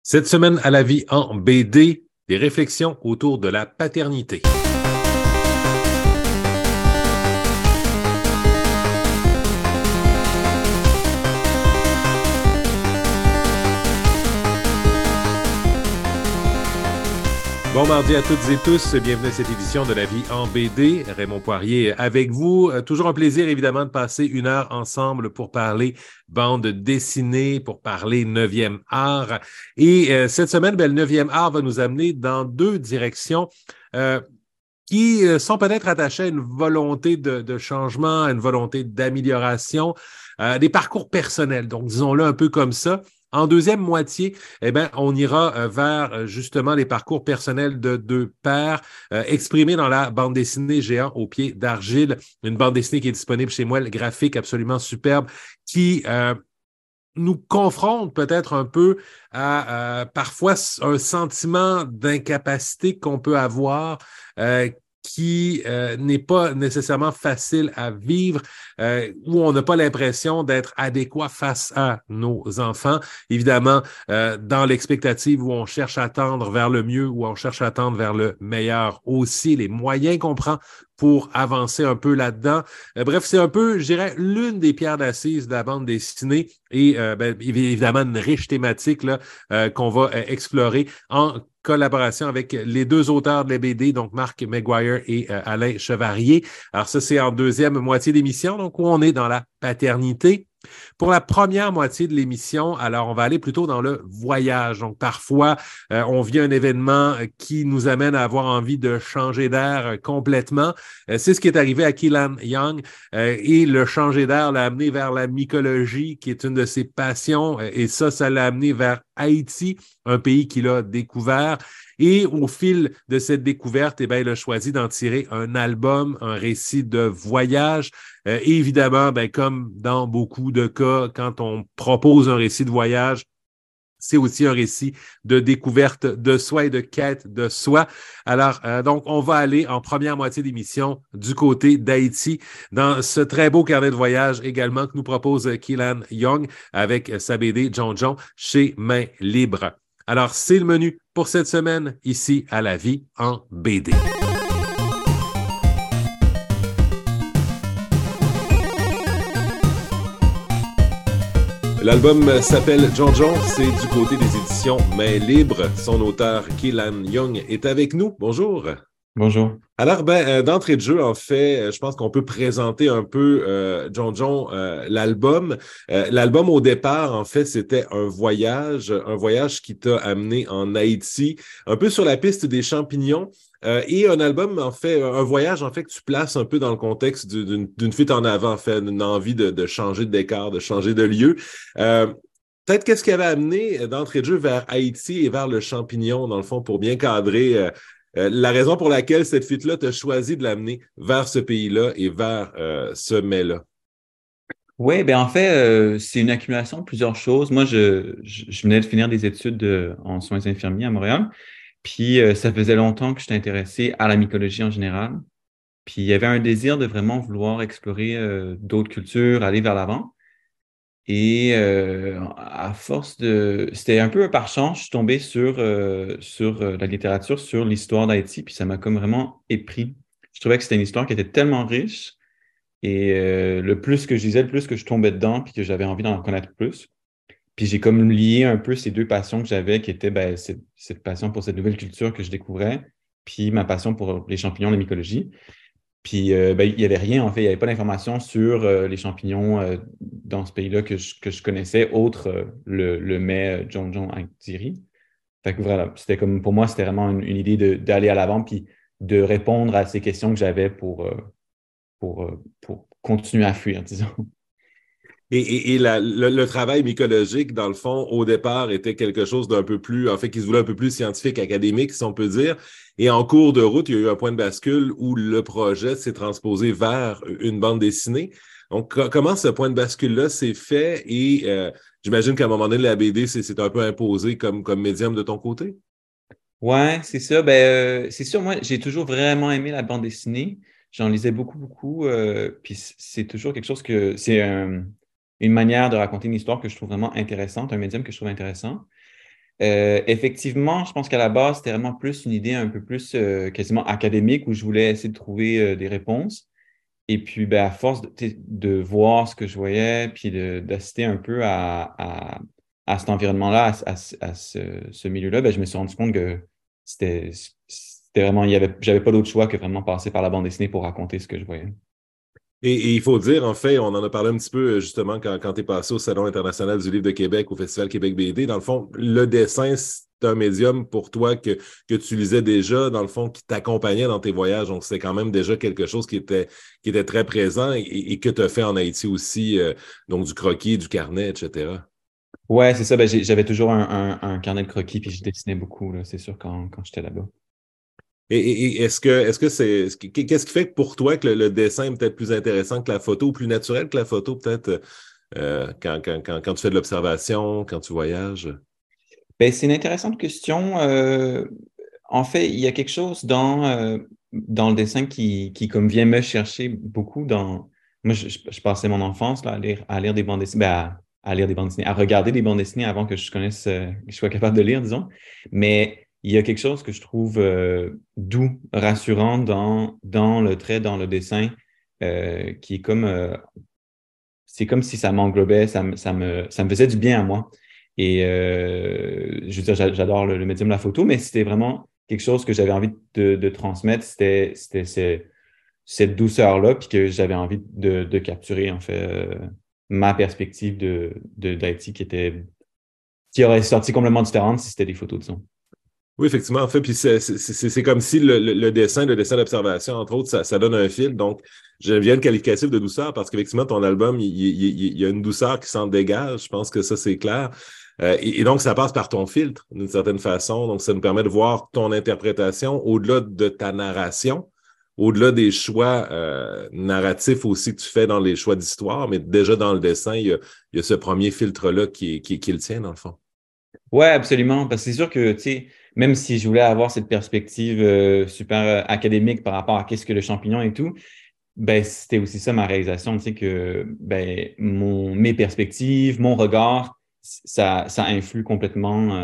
Cette semaine à la vie en BD, des réflexions autour de la paternité. Bon mardi à toutes et tous, bienvenue à cette édition de la vie en BD. Raymond Poirier avec vous. Toujours un plaisir évidemment de passer une heure ensemble pour parler bande dessinée, pour parler 9e art. Et cette semaine, le 9e art va nous amener dans deux directions qui sont peut-être attachées à une volonté de changement, à une volonté d'amélioration, des parcours personnels. Donc, disons-le un peu comme ça. En deuxième moitié, on ira vers justement les parcours personnels de deux pères exprimés dans la bande dessinée Géant au pied d'argile, une bande dessinée qui est disponible chez moi, le graphique absolument superbe, qui nous confronte peut-être un peu à parfois un sentiment d'incapacité qu'on peut avoir qui n'est pas nécessairement facile à vivre, où on n'a pas l'impression d'être adéquat face à nos enfants. Évidemment, dans l'expectative où on cherche à tendre vers le mieux, où on cherche à tendre vers le meilleur aussi, les moyens qu'on prend pour avancer un peu là-dedans. Bref, c'est un peu, je dirais, l'une des pierres d'assises de la bande dessinée et évidemment une riche thématique là, qu'on va explorer en collaboration avec les deux auteurs de la BD, donc Marc Maguire et Alain Chevarier. Alors ça, c'est en deuxième moitié d'émission, donc où on est dans la paternité. Pour la première moitié de l'émission, alors on va aller plutôt dans le voyage. Donc parfois, on vit un événement qui nous amène à avoir envie de changer d'air complètement. C'est ce qui est arrivé à Keelan Young et le changer d'air l'a amené vers la mycologie, qui est une de ses passions, et ça l'a amené vers Haïti, un pays qu'il a découvert. Et au fil de cette découverte, il a choisi d'en tirer un album, un récit de voyage. Et évidemment, comme dans beaucoup de cas, quand on propose un récit de voyage, c'est aussi un récit de découverte de soi et de quête de soi. Alors, donc, on va aller en première moitié d'émission du côté d'Haïti, dans ce très beau carnet de voyage également que nous propose Keelan Young avec sa BD John John chez Main Libre. Alors, c'est le menu pour cette semaine ici à La Vie en BD. L'album s'appelle John John, c'est du côté des éditions Main Libre. Son auteur, Keelan Young, est avec nous. Bonjour. Bonjour. Alors, d'entrée de jeu, en fait, je pense qu'on peut présenter un peu John John, l'album. L'album, au départ, en fait, c'était un voyage qui t'a amené en Haïti, un peu sur la piste des champignons. Et un album, en fait, un voyage, en fait, que tu places un peu dans le contexte d'une fuite en avant, en fait, d'une envie de changer de décor, de changer de lieu. Euh, Peut-être qu'est-ce qui avait amené d'entrée de jeu vers Haïti et vers le champignon, dans le fond, pour bien cadrer la raison pour laquelle cette fuite-là t'a choisi de l'amener vers ce pays-là et vers ce mets-là. Oui, en fait, c'est une accumulation de plusieurs choses. Moi, je venais de finir des études en soins infirmiers à Montréal. Puis, ça faisait longtemps que j'étais intéressé à la mycologie en général. Puis, il y avait un désir de vraiment vouloir explorer d'autres cultures, aller vers l'avant. Et à force de... C'était un peu par chance, je suis tombé sur la littérature, sur l'histoire d'Haïti, puis ça m'a comme vraiment épris. Je trouvais que c'était une histoire qui était tellement riche. Et le plus que je lisais, le plus que je tombais dedans, puis que j'avais envie d'en connaître plus. Puis j'ai comme lié un peu ces deux passions que j'avais, qui étaient cette passion pour cette nouvelle culture que je découvrais, puis ma passion pour les champignons, la mycologie. Puis il n'y avait rien, en fait, il n'y avait pas d'informations sur les champignons dans ce pays-là que je connaissais, autre le mets John John Aktiri. Fait que voilà, c'était comme, pour moi, c'était vraiment une idée d'aller à l'avant, puis de répondre à ces questions que j'avais pour continuer à fuir, disons. Et le travail mycologique, dans le fond, au départ, était quelque chose d'un peu plus, en fait, qui se voulait un peu plus scientifique, académique, si on peut dire. Et en cours de route, il y a eu un point de bascule où le projet s'est transposé vers une bande dessinée. Donc, comment ce point de bascule-là s'est fait? Et j'imagine qu'à un moment donné, la BD c'est un peu imposé comme médium de ton côté? Ouais, c'est ça. C'est sûr, moi, j'ai toujours vraiment aimé la bande dessinée. J'en lisais beaucoup, beaucoup. Puis c'est toujours quelque chose que une manière de raconter une histoire que je trouve vraiment intéressante, un médium que je trouve intéressant. Effectivement, je pense qu'à la base, c'était vraiment plus une idée un peu plus quasiment académique où je voulais essayer de trouver des réponses. Et puis, ben, à force de voir ce que je voyais, puis d'assister un peu à cet environnement-là, ce milieu-là, ben, je me suis rendu compte que c'était, c'était vraiment, j'avais pas d'autre choix que vraiment passer par la bande dessinée pour raconter ce que je voyais. Et il faut dire, en fait, on en a parlé un petit peu justement quand tu es passé au Salon international du livre de Québec, au Festival Québec BD. Dans le fond, le dessin, c'est un médium pour toi que tu lisais déjà, dans le fond, qui t'accompagnait dans tes voyages. Donc, c'est quand même déjà quelque chose qui était très présent et que tu as fait en Haïti aussi, donc du croquis, du carnet, etc. Ouais, c'est ça. Ben, j'avais toujours un carnet de croquis, puis je dessinais beaucoup, là, c'est sûr, quand j'étais là-bas. Et est-ce que qu'est-ce qui fait que pour toi que le dessin est peut-être plus intéressant que la photo ou plus naturel que la photo, peut-être, quand tu fais de l'observation, quand tu voyages? Ben, c'est une intéressante question. En fait, il y a quelque chose dans le dessin qui comme vient me chercher beaucoup dans. Moi, je passais mon enfance là, à lire des bandes dessinées, ben, à lire des bandes dessinées, à regarder des bandes dessinées avant que je connaisse, que je sois capable de lire, disons. Mais il y a quelque chose que je trouve doux, rassurant dans le trait, dans le dessin, qui est comme c'est comme si ça m'englobait, ça me faisait du bien à moi. Et je veux dire, j'adore le médium de la photo, mais c'était vraiment quelque chose que j'avais envie de transmettre. Cette douceur-là, puis que j'avais envie de capturer, en fait, ma perspective d'Haïti qui aurait sorti complètement différente si c'était des photos, disons. Oui, effectivement, en fait, puis c'est comme si le dessin d'observation, entre autres, ça donne un fil. Donc, j'aime bien le qualificatif de douceur parce qu'effectivement, ton album, il y a une douceur qui s'en dégage. Je pense que ça, c'est clair. Et donc, ça passe par ton filtre, d'une certaine façon. Donc, ça nous permet de voir ton interprétation au-delà de ta narration, au-delà des choix narratifs aussi que tu fais dans les choix d'histoire, mais déjà dans le dessin, il y a ce premier filtre-là qui est le tien, dans le fond. Ouais, absolument. Parce que c'est sûr que, tu sais, même si je voulais avoir cette perspective super académique par rapport à qu'est-ce que le champignon et tout, ben, c'était aussi ça ma réalisation, tu sais, que ben, mes perspectives, mon regard, ça influe complètement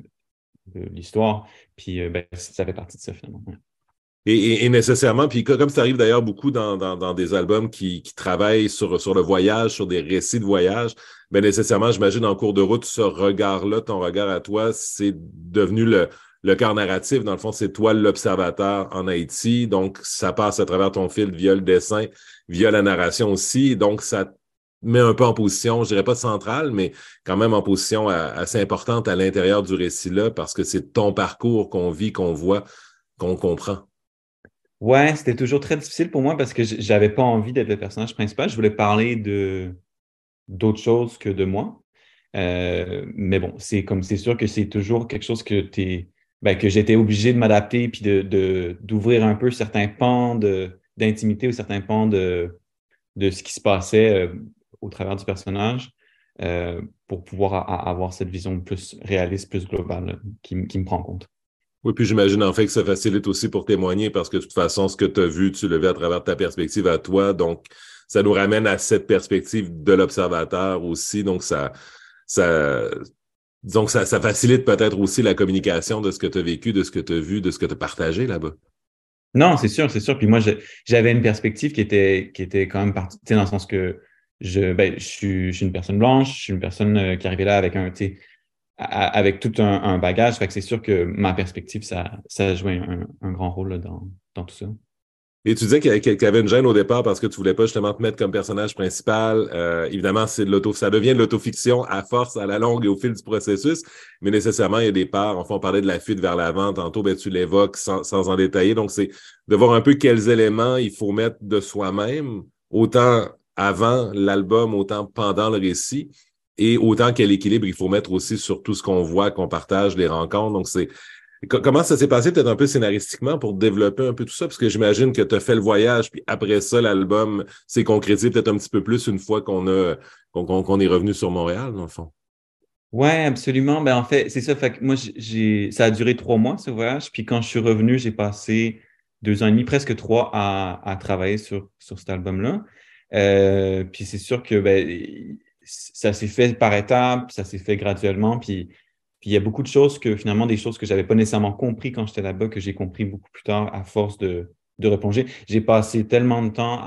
l'histoire. Puis ben, ça fait partie de ça finalement. Ouais. Et nécessairement, puis comme ça arrive d'ailleurs beaucoup dans des albums qui travaillent sur le voyage, sur des récits de voyage, ben nécessairement, j'imagine, en cours de route, ce regard-là, ton regard à toi, c'est devenu le cœur narratif. Dans le fond, c'est toi l'observateur en Haïti. Donc, ça passe à travers ton fil via le dessin, via la narration aussi. Donc, ça te met un peu en position, je dirais pas centrale, mais quand même en position assez importante à l'intérieur du récit-là, parce que c'est ton parcours qu'on vit, qu'on voit, qu'on comprend. Ouais, c'était toujours très difficile pour moi parce que j'avais pas envie d'être le personnage principal. Je voulais parler de d'autres choses que de moi. Mais bon, c'est sûr que c'est toujours quelque chose que j'étais obligé de m'adapter puis d'ouvrir un peu certains pans d'intimité ou certains pans de ce qui se passait au travers du personnage pour pouvoir avoir cette vision plus réaliste, plus globale qui me prend en compte. Oui, puis j'imagine en fait que ça facilite aussi pour témoigner parce que de toute façon, ce que tu as vu, tu le vis à travers ta perspective à toi. Donc, ça nous ramène à cette perspective de l'observateur aussi. Donc, ça, disons que ça facilite peut-être aussi la communication de ce que tu as vécu, de ce que tu as vu, de ce que tu as partagé là-bas. Non, c'est sûr, c'est sûr. Puis moi, j'avais une perspective qui était quand même partie, tu sais, dans le sens que je suis une personne blanche, je suis une personne qui arrivait là avec tu sais, avec tout un bagage. Fait que c'est sûr que ma perspective, ça a joué un grand rôle là, dans tout ça. Et tu disais qu'il y avait une gêne au départ parce que tu voulais pas justement te mettre comme personnage principal. Évidemment, ça devient de l'autofiction à force, à la longue et au fil du processus, mais nécessairement, il y a des parts. Enfin, on parlait de la fuite vers l'avant. Tantôt, ben, tu l'évoques sans en détailler. Donc, c'est de voir un peu quels éléments il faut mettre de soi-même, autant avant l'album, autant pendant le récit, et autant quel équilibre il faut mettre aussi sur tout ce qu'on voit, qu'on partage, les rencontres. Donc, comment ça s'est passé peut-être un peu scénaristiquement pour développer un peu tout ça? Parce que j'imagine que tu as fait le voyage, puis après ça, l'album s'est concrétisé peut-être un petit peu plus une fois qu'on est revenu sur Montréal, dans le fond. Ouais, absolument. Ben, en fait, c'est ça. Fait que moi, ça a duré 3 mois, ce voyage. Puis quand je suis revenu, j'ai passé 2 ans et demi, presque trois, à travailler sur cet album-là. Puis c'est sûr que ben, ça s'est fait par étapes, ça s'est fait graduellement. Puis Puis il y a beaucoup de choses que finalement, des choses que j'avais pas nécessairement compris quand j'étais là-bas, que j'ai compris beaucoup plus tard à force de replonger. J'ai passé tellement de temps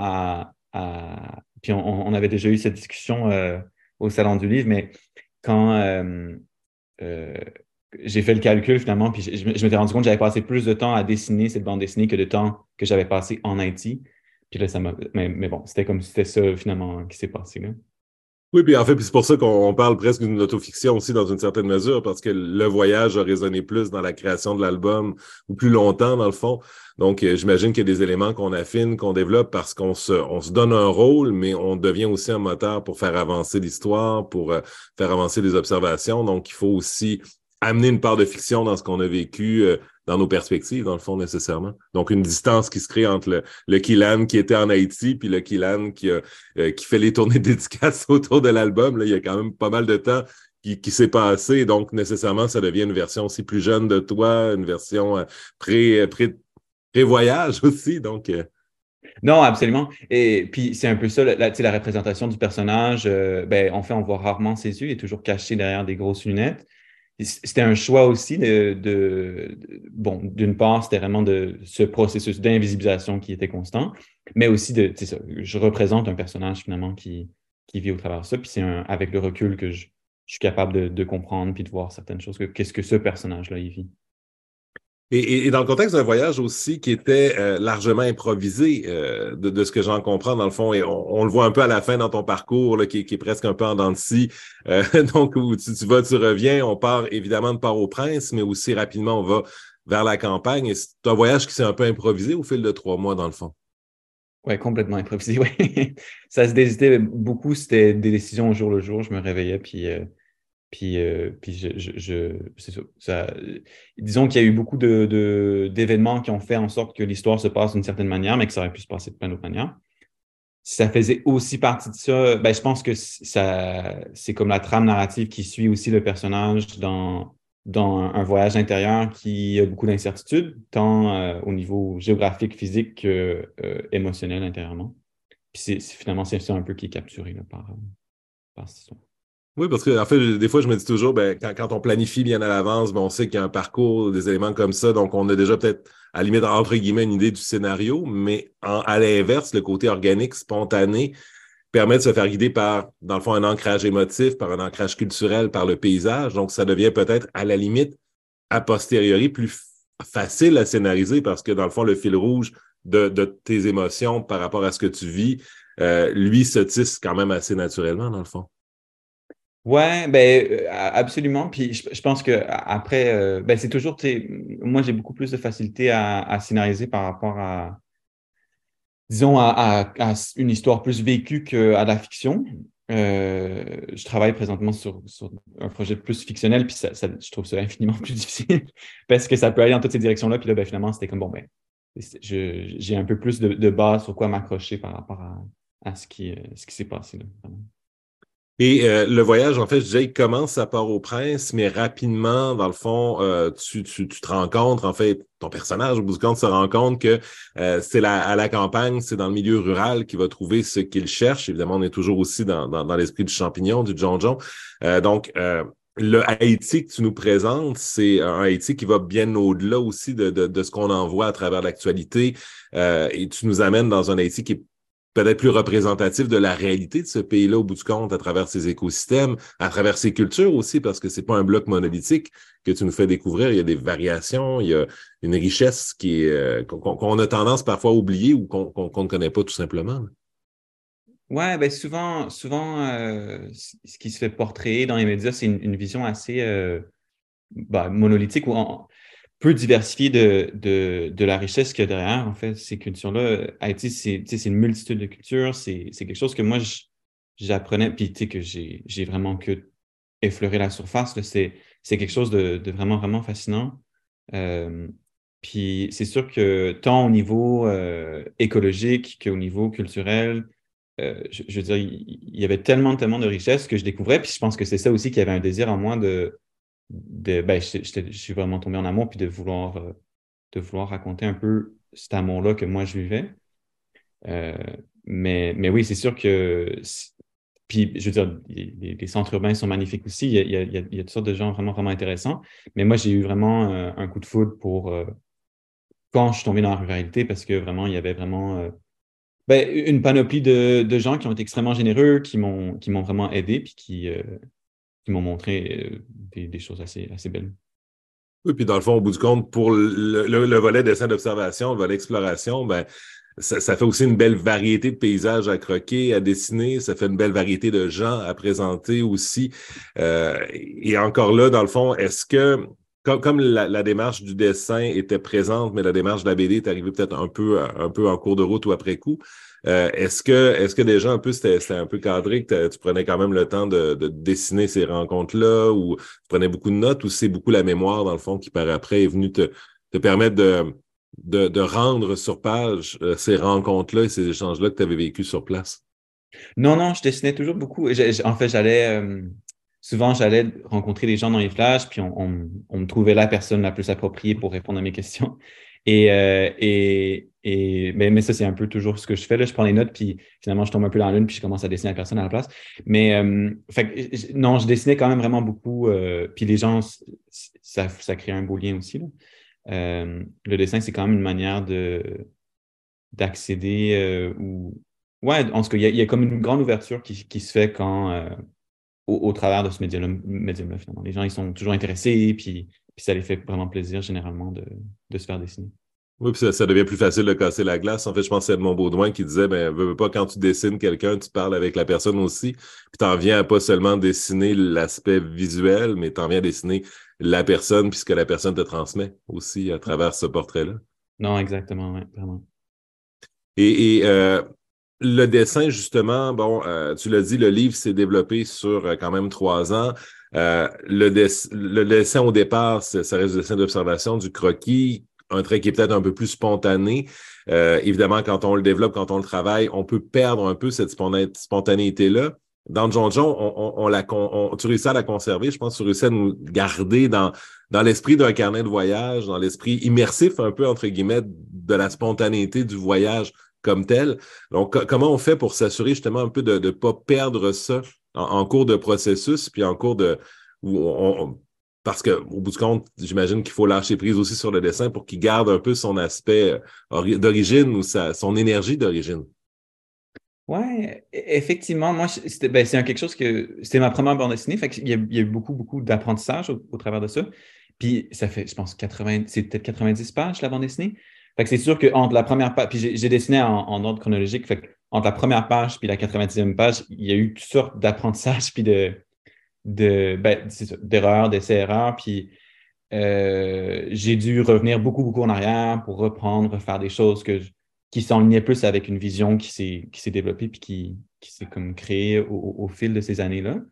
puis on avait déjà eu cette discussion au Salon du Livre, mais quand euh, j'ai fait le calcul finalement, puis je m'étais rendu compte que j'avais passé plus de temps à dessiner cette bande dessinée que de temps que j'avais passé en Haïti. Puis là, mais bon, c'était comme si c'était ça finalement qui s'est passé là. Oui, puis en fait, puis c'est pour ça qu'on parle presque d'une autofiction aussi dans une certaine mesure, parce que le voyage a résonné plus dans la création de l'album ou plus longtemps dans le fond. Donc, j'imagine qu'il y a des éléments qu'on affine, qu'on développe parce qu'on se donne un rôle, mais on devient aussi un moteur pour faire avancer l'histoire, pour faire avancer les observations. Donc, il faut aussi amener une part de fiction dans ce qu'on a vécu, dans nos perspectives, dans le fond, nécessairement. Donc, une distance qui se crée entre le Kilan qui était en Haïti puis le Kilan qui fait les tournées dédicaces autour de l'album. Là, il y a quand même pas mal de temps qui s'est passé. Donc, nécessairement, ça devient une version aussi plus jeune de toi, une version pré-voyage aussi. Donc, Non, absolument. Et puis, c'est un peu ça, tu sais, la représentation du personnage. Ben, en fait, on voit rarement ses yeux. Il est toujours caché derrière des grosses lunettes. C'était un choix aussi bon, d'une part, c'était vraiment de ce processus d'invisibilisation qui était constant, mais aussi tu sais, ça, je représente un personnage finalement qui vit au travers de ça. Puis c'est avec le recul que je suis capable de comprendre puis de voir certaines choses. Qu'est-ce que ce personnage-là, il vit? et dans le contexte d'un voyage aussi qui était largement improvisé, de ce que j'en comprends dans le fond, et on le voit un peu à la fin dans ton parcours, là, qui est presque un peu en dents de scie. Donc, où tu vas, tu reviens, on part évidemment de Port-au-Prince, mais aussi rapidement, on va vers la campagne. Et c'est un voyage qui s'est un peu improvisé au fil de 3 mois, dans le fond. Oui, complètement improvisé, oui. Ça se décidait beaucoup, c'était des décisions au jour le jour. Je me réveillais, puis c'est ça. Disons qu'il y a eu beaucoup d'événements qui ont fait en sorte que l'histoire se passe d'une certaine manière, mais que ça aurait pu se passer de plein d'autres manières. Si ça faisait aussi partie de ça, ben, je pense que c'est comme la trame narrative qui suit aussi le personnage dans un voyage intérieur qui a beaucoup d'incertitudes, tant au niveau géographique, physique que émotionnel intérieurement. Puis finalement, c'est ça un peu qui est capturé là, par cette histoire. Oui, parce que en fait, des fois, je me dis toujours, ben, quand on planifie bien à l'avance, ben, on sait qu'il y a un parcours, des éléments comme ça, donc on a déjà peut-être, à la limite, entre guillemets, une idée du scénario, mais à l'inverse, le côté organique, spontané, permet de se faire guider par, dans le fond, un ancrage émotif, par un ancrage culturel, par le paysage, donc ça devient peut-être, à la limite, a posteriori, plus facile à scénariser parce que, dans le fond, le fil rouge de tes émotions par rapport à ce que tu vis, lui, se tisse quand même assez naturellement, dans le fond. Ouais, ben absolument. Puis je pense que après, ben c'est toujours, tu sais, moi j'ai beaucoup plus de facilité à scénariser par rapport à, disons, à une histoire plus vécue qu'à la fiction. Je travaille présentement sur un projet plus fictionnel, puis je trouve ça infiniment plus difficile parce que ça peut aller dans toutes ces directions-là. Puis là, ben, finalement, c'était comme, bon, ben, j'ai un peu plus de base sur quoi m'accrocher par rapport à ce qui s'est passé là, vraiment. Et le voyage, en fait, je disais, il commence à Port-au-Prince, mais rapidement, dans le fond, tu te rends compte, en fait, ton personnage, au bout du compte, se rend compte que c'est à la campagne, c'est dans le milieu rural qu'il va trouver ce qu'il cherche. Évidemment, on est toujours aussi dans l'esprit du champignon, du John. Le Haïti que tu nous présentes, c'est un Haïti qui va bien au-delà aussi de ce qu'on en voit à travers l'actualité. Et tu nous amènes dans un Haïti qui est peut-être plus représentatif de la réalité de ce pays-là au bout du compte, à travers ses écosystèmes, à travers ses cultures aussi, parce que c'est pas un bloc monolithique que tu nous fais découvrir. Il y a des variations, il y a une richesse qu'on a tendance parfois à oublier ou qu'on ne connaît pas tout simplement. Ouais, ben souvent ce qui se fait portrayer dans les médias, c'est une vision assez monolithique ou peu diversifiée de la richesse qu'il y a derrière, en fait, ces cultures-là. Haïti, tu sais, c'est une multitude de cultures. C'est quelque chose que moi, j'apprenais, puis tu sais, que j'ai vraiment que effleuré la surface. Là. C'est quelque chose de vraiment, vraiment fascinant. Euh, Puis c'est sûr que tant au niveau écologique qu'au niveau culturel, je veux dire, il y avait tellement de richesses que je découvrais. Puis je pense que c'est ça aussi qui avait un désir en moi ben, je suis vraiment tombé en amour puis de vouloir raconter un peu cet amour-là que moi je vivais. Euh, mais oui, c'est sûr que puis, je veux dire, les centres urbains sont magnifiques aussi. Il y a toutes sortes de gens vraiment, vraiment intéressants. Mais moi, j'ai eu vraiment un coup de foudre pour quand je suis tombé dans la ruralité parce que vraiment, il y avait vraiment une panoplie de gens qui ont été extrêmement généreux, qui m'ont vraiment aidé, puis qui m'ont montré des choses assez belles. Oui, puis dans le fond, au bout du compte, pour le volet dessin d'observation, le volet exploration, ben, ça fait aussi une belle variété de paysages à croquer, à dessiner. Ça fait une belle variété de gens à présenter aussi. Et encore là, dans le fond, est-ce que, comme la démarche du dessin était présente, mais la démarche de la BD est arrivée peut-être un peu en cours de route ou après coup, est-ce que déjà un peu c'était un peu cadré, que tu prenais quand même le temps de dessiner ces rencontres-là, ou tu prenais beaucoup de notes, ou c'est beaucoup la mémoire, dans le fond, qui par après est venue te permettre de rendre sur page ces rencontres-là et ces échanges-là que tu avais vécus sur place? Non, non, je dessinais toujours beaucoup. En fait, souvent, j'allais rencontrer des gens dans les flashs, puis on me trouvait la personne la plus appropriée pour répondre à mes questions. Mais ça, c'est un peu toujours ce que je fais. Là. Je prends les notes, puis finalement, je tombe un peu dans la lune, puis je commence à dessiner la personne à la place. Mais non, je dessinais quand même vraiment beaucoup. Puis les gens, ça crée un beau lien aussi. Là. Le dessin, c'est quand même une manière d'accéder ou ouais, en tout cas, il y a comme une grande ouverture qui se fait au travers de ce médium-là, finalement. Les gens, ils sont toujours intéressés, puis ça les fait vraiment plaisir, généralement, de se faire dessiner. Oui, puis ça devient plus facile de casser la glace. En fait, je pense que c'est Edmond Baudouin qui disait, ben, veux pas, quand tu dessines quelqu'un, tu parles avec la personne aussi, puis t'en viens à pas seulement dessiner l'aspect visuel, mais t'en viens à dessiner la personne, puis ce que la personne te transmet aussi à travers ce portrait-là. Non, exactement, ouais, vraiment. Et le dessin, justement, bon, tu l'as dit, le livre s'est développé sur quand même 3 ans. Le dessin au départ, ça reste du dessin d'observation, du croquis, un trait qui est peut-être un peu plus spontané. Évidemment, quand on le développe, quand on le travaille, on peut perdre un peu cette spontanéité-là. Dans John John, tu réussis à la conserver. Je pense que tu réussis à nous garder dans l'esprit d'un carnet de voyage, dans l'esprit immersif un peu, entre guillemets, de la spontanéité du voyage comme tel. Donc, comment on fait pour s'assurer justement un peu de ne pas perdre ça en cours de processus, puis en cours de... parce qu'au bout du compte, j'imagine qu'il faut lâcher prise aussi sur le dessin pour qu'il garde un peu son aspect d'origine ou son énergie d'origine. Ouais, effectivement, moi, c'est quelque chose c'était ma première bande dessinée, fait qu'il y a eu beaucoup, beaucoup d'apprentissage au travers de ça. Puis ça fait, je pense, c'est peut-être 90 pages, la bande dessinée. Fait que c'est sûr qu'entre la première page, puis j'ai dessiné en ordre chronologique, fait qu'entre la première page puis la 90e page, il y a eu toutes sortes d'apprentissages puis c'est ça, d'erreurs, d'essais-erreurs, puis j'ai dû revenir beaucoup, beaucoup en arrière pour reprendre, refaire des choses qui s'enlignaient plus avec une vision qui s'est développée puis qui s'est comme créée au fil de ces années-là.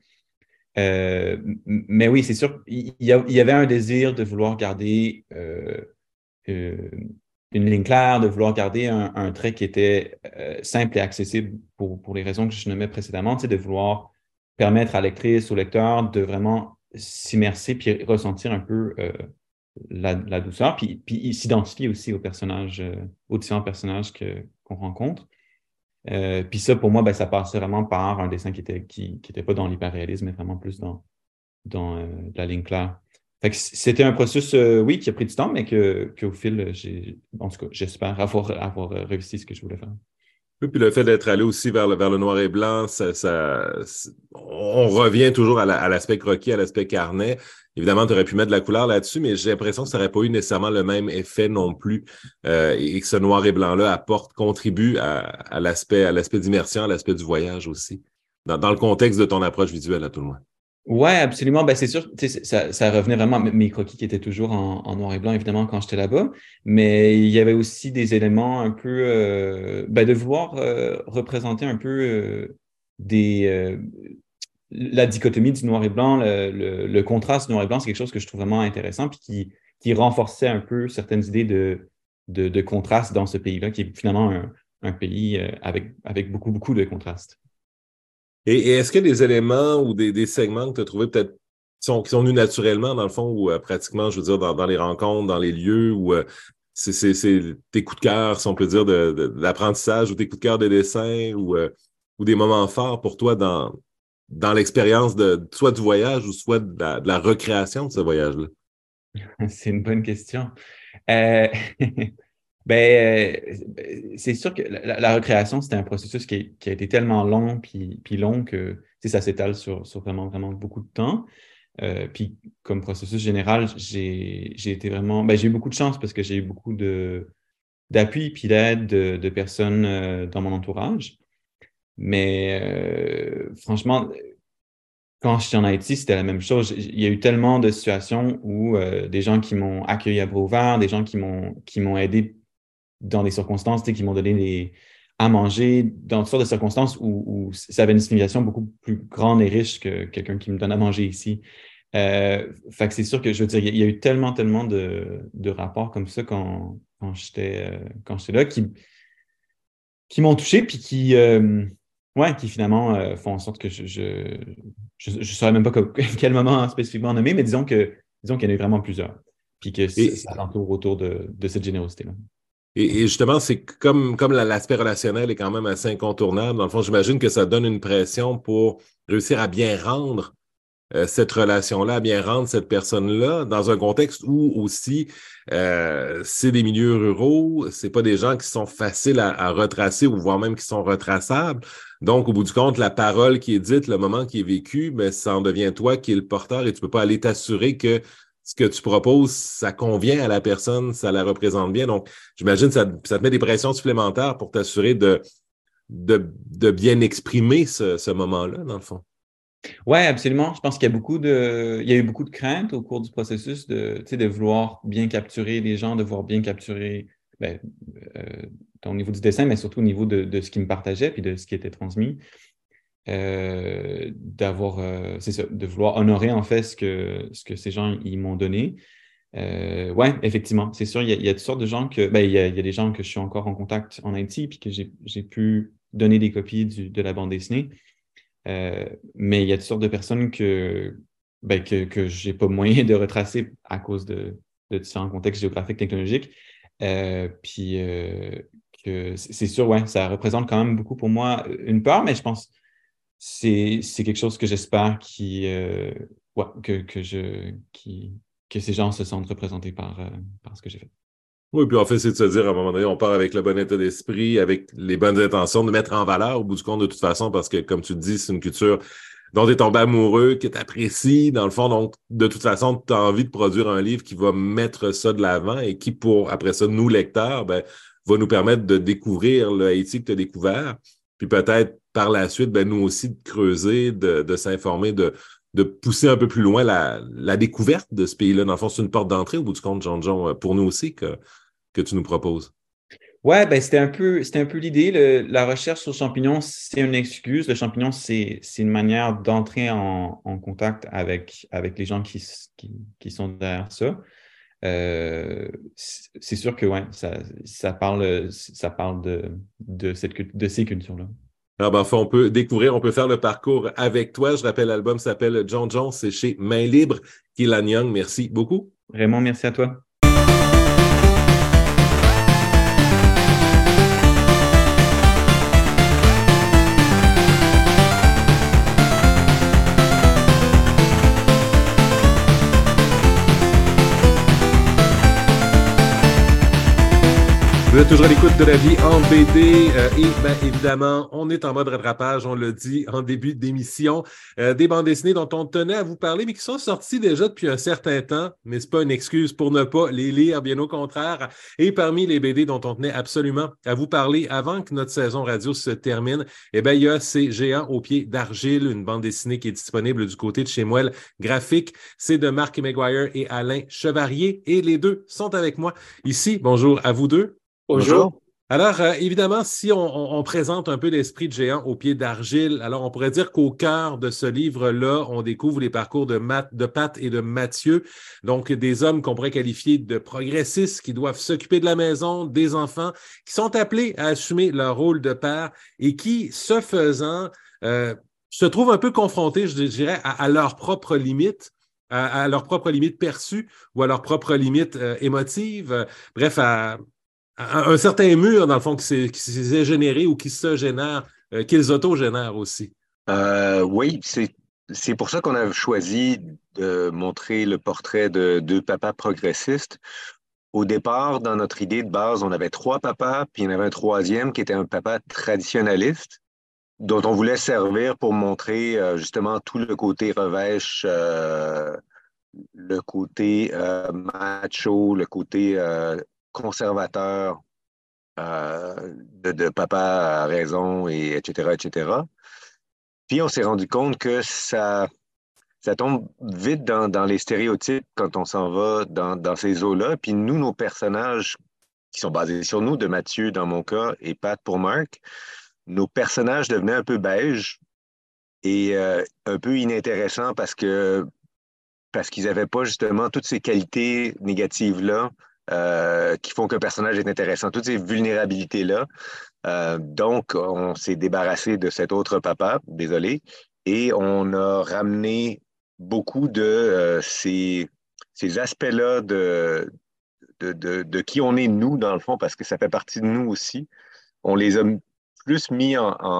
Mais oui, c'est sûr, il y avait un désir de vouloir garder euh, une ligne claire, de vouloir garder un trait qui était simple et accessible pour les raisons que je nommais précédemment, tu sais, de vouloir permettre à l'actrice, au lecteur de vraiment s'immerser puis ressentir un peu la douceur, puis s'identifier aussi aux personnages, aux différents personnages qu'on rencontre. Puis ça, pour moi, ça passait vraiment par un dessin qui était pas dans l'hyperréalisme, mais vraiment plus dans la ligne claire. Fait que c'était un processus, oui, qui a pris du temps, mais qu'au fil, en tout cas, j'espère avoir réussi ce que je voulais faire. Oui, puis le fait d'être allé aussi vers le noir et blanc, on revient toujours à l'aspect croquis, à l'aspect carnet. Évidemment, tu aurais pu mettre de la couleur là-dessus, mais j'ai l'impression que ça n'aurait pas eu nécessairement le même effet non plus, et que ce noir et blanc-là contribue à l'aspect d'immersion, à l'aspect du voyage aussi, dans le contexte de ton approche visuelle, à tout le moins. Ouais, absolument. C'est sûr, tu sais, ça revenait vraiment à mes croquis qui étaient toujours en noir et blanc, évidemment, quand j'étais là-bas. Mais il y avait aussi des éléments un peu de vouloir représenter un peu des la dichotomie du noir et blanc, le contraste du noir et blanc, c'est quelque chose que je trouve vraiment intéressant, puis qui renforçait un peu certaines idées de contraste dans ce pays-là, qui est finalement un pays avec beaucoup, beaucoup de contrastes. Et est-ce qu'il y a des éléments ou des segments que tu as trouvés peut-être qui sont venus naturellement, dans le fond, ou pratiquement, je veux dire, dans les rencontres, dans les lieux, ou c'est tes coups de cœur, si on peut dire, d'apprentissage, ou tes coups de cœur de dessin, ou des moments forts pour toi dans l'expérience de soit du voyage ou soit de la recréation de ce voyage-là? C'est une bonne question. Euh, ben, c'est sûr que la recréation, c'était un processus qui a été tellement long puis long que ça s'étale sur vraiment, vraiment beaucoup de temps. Puis comme processus général, j'ai été vraiment... Ben, j'ai eu beaucoup de chance parce que j'ai eu beaucoup d'appui puis d'aide de personnes dans mon entourage. Mais franchement, quand j'étais en Haïti, c'était la même chose. Il y a eu tellement de situations où des gens qui m'ont accueilli à bras ouverts, des gens qui m'ont aidé dans des circonstances, tu sais, qui m'ont donné à manger, dans toutes sortes de circonstances où ça avait une signification beaucoup plus grande et riche que quelqu'un qui me donne à manger ici. Fait que c'est sûr que je veux dire, il y a eu tellement, tellement de rapports comme ça quand j'étais là qui m'ont touché puis ouais, qui finalement font en sorte que je saurais même pas quel moment spécifiquement nommer, mais disons qu'il y en a eu vraiment plusieurs. Puis que Et, ça entoure autour de cette générosité-là. et justement, c'est comme l'aspect relationnel est quand même assez incontournable. Dans le fond, j'imagine que ça donne une pression pour réussir à bien rendre cette relation-là, à bien rendre cette personne-là dans un contexte où aussi c'est des milieux ruraux, c'est pas des gens qui sont faciles à retracer ou voire même qui sont retraçables. Donc, au bout du compte, la parole qui est dite, le moment qui est vécu, ben, ça en devient toi qui es le porteur et tu peux pas aller t'assurer que ce que tu proposes, ça convient à la personne, ça la représente bien. Donc, j'imagine que ça te met des pressions supplémentaires pour t'assurer de bien exprimer ce moment-là, dans le fond. Ouais, absolument. Je pense il y a eu beaucoup de craintes au cours du processus tu sais, de vouloir bien capturer les gens, de vouloir bien capturer ben, euh, au niveau du dessin, mais surtout au niveau de ce qui me partageait puis de ce qui était transmis. C'est ça, de vouloir honorer en fait ce que ces gens ils m'ont donné. Ouais, effectivement, c'est sûr, il y a toutes sortes de gens il y a des gens que je suis encore en contact en Haïti puis que j'ai pu donner des copies de la bande dessinée. Mais il y a toutes sortes de personnes que je n'ai pas moyen de retracer à cause de différents contextes géographiques, technologiques. Puis que c'est sûr, ouais, ça représente quand même beaucoup pour moi une peur, mais je pense que c'est quelque chose que j'espère ouais, que ces gens se sentent représentés par ce que j'ai fait. Oui, puis en fait, c'est de se dire à un moment donné, on part avec le bon état d'esprit, avec les bonnes intentions de mettre en valeur au bout du compte de toute façon, parce que comme tu te dis, c'est une culture dont tu es tombé amoureux, que tu apprécies, dans le fond, donc de toute façon, tu as envie de produire un livre qui va mettre ça de l'avant et qui, pour, après ça, nous, lecteurs, ben, va nous permettre de découvrir le Haïti que tu as découvert, puis peut-être par la suite, ben, nous aussi, de creuser, de s'informer, de pousser un peu plus loin la découverte de ce pays-là. Dans le fond, c'est une porte d'entrée au bout du compte, John, pour nous aussi, que tu nous proposes. Ouais, ben c'était un peu l'idée. La recherche sur champignons, c'est une excuse. Le champignon, c'est une manière d'entrer en contact avec les gens qui sont derrière ça. C'est sûr que ouais, ça parle de ces cultures-là. Alors, ben, enfin, on peut découvrir, on peut faire le parcours avec toi. Je rappelle, l'album s'appelle John, c'est chez Main Libre. Keelan Young, merci beaucoup. Vraiment, merci à toi. Vous êtes toujours à l'écoute de la vie en BD et bien évidemment, on est en mode rattrapage, on l'a dit en début d'émission, des bandes dessinées dont on tenait à vous parler, mais qui sont sorties déjà depuis un certain temps, mais c'est pas une excuse pour ne pas les lire, bien au contraire. Et parmi les BD dont on tenait absolument à vous parler avant que notre saison radio se termine, eh bien, il y a ces Géants aux pieds d'argile, une bande dessinée qui est disponible du côté de chez Moelle Graphique. C'est de Mark Maguire et Alain Chevarier et les deux sont avec moi ici. Bonjour à vous deux. Bonjour. Alors, évidemment, si on présente un peu l'esprit de géant au pied d'argile, alors on pourrait dire qu'au cœur de ce livre-là, on découvre les parcours de Pat et de Mathieu, donc des hommes qu'on pourrait qualifier de progressistes qui doivent s'occuper de la maison, des enfants, qui sont appelés à assumer leur rôle de père et qui, ce faisant, se trouvent un peu confrontés, je dirais, à leurs propres limites. À leurs propres limites perçues ou à leurs propres limites émotives, bref, à un certain mur, dans le fond, qui s'est généré ou qui se génère, qu'ils autogénèrent aussi. Oui, c'est pour ça qu'on a choisi de montrer le portrait de deux papas progressistes. Au départ, dans notre idée de base, on avait trois papas, puis il y en avait un troisième qui était un papa traditionnaliste, dont on voulait servir pour montrer justement tout le côté revêche, le côté macho, le côté conservateur de papa à raison, et etc., etc. Puis on s'est rendu compte que ça tombe vite dans les stéréotypes quand on s'en va dans ces eaux-là. Puis nous, nos personnages qui sont basés sur nous, de Mathieu dans mon cas et Pat pour Marc, nos personnages devenaient un peu beige et un peu inintéressants parce qu'ils n'avaient pas justement toutes ces qualités négatives-là qui font qu'un personnage est intéressant, toutes ces vulnérabilités-là. Donc, on s'est débarrassé de cet autre papa, désolé, et on a ramené beaucoup de ces aspects-là de qui on est nous, dans le fond, parce que ça fait partie de nous aussi. On les a plus mis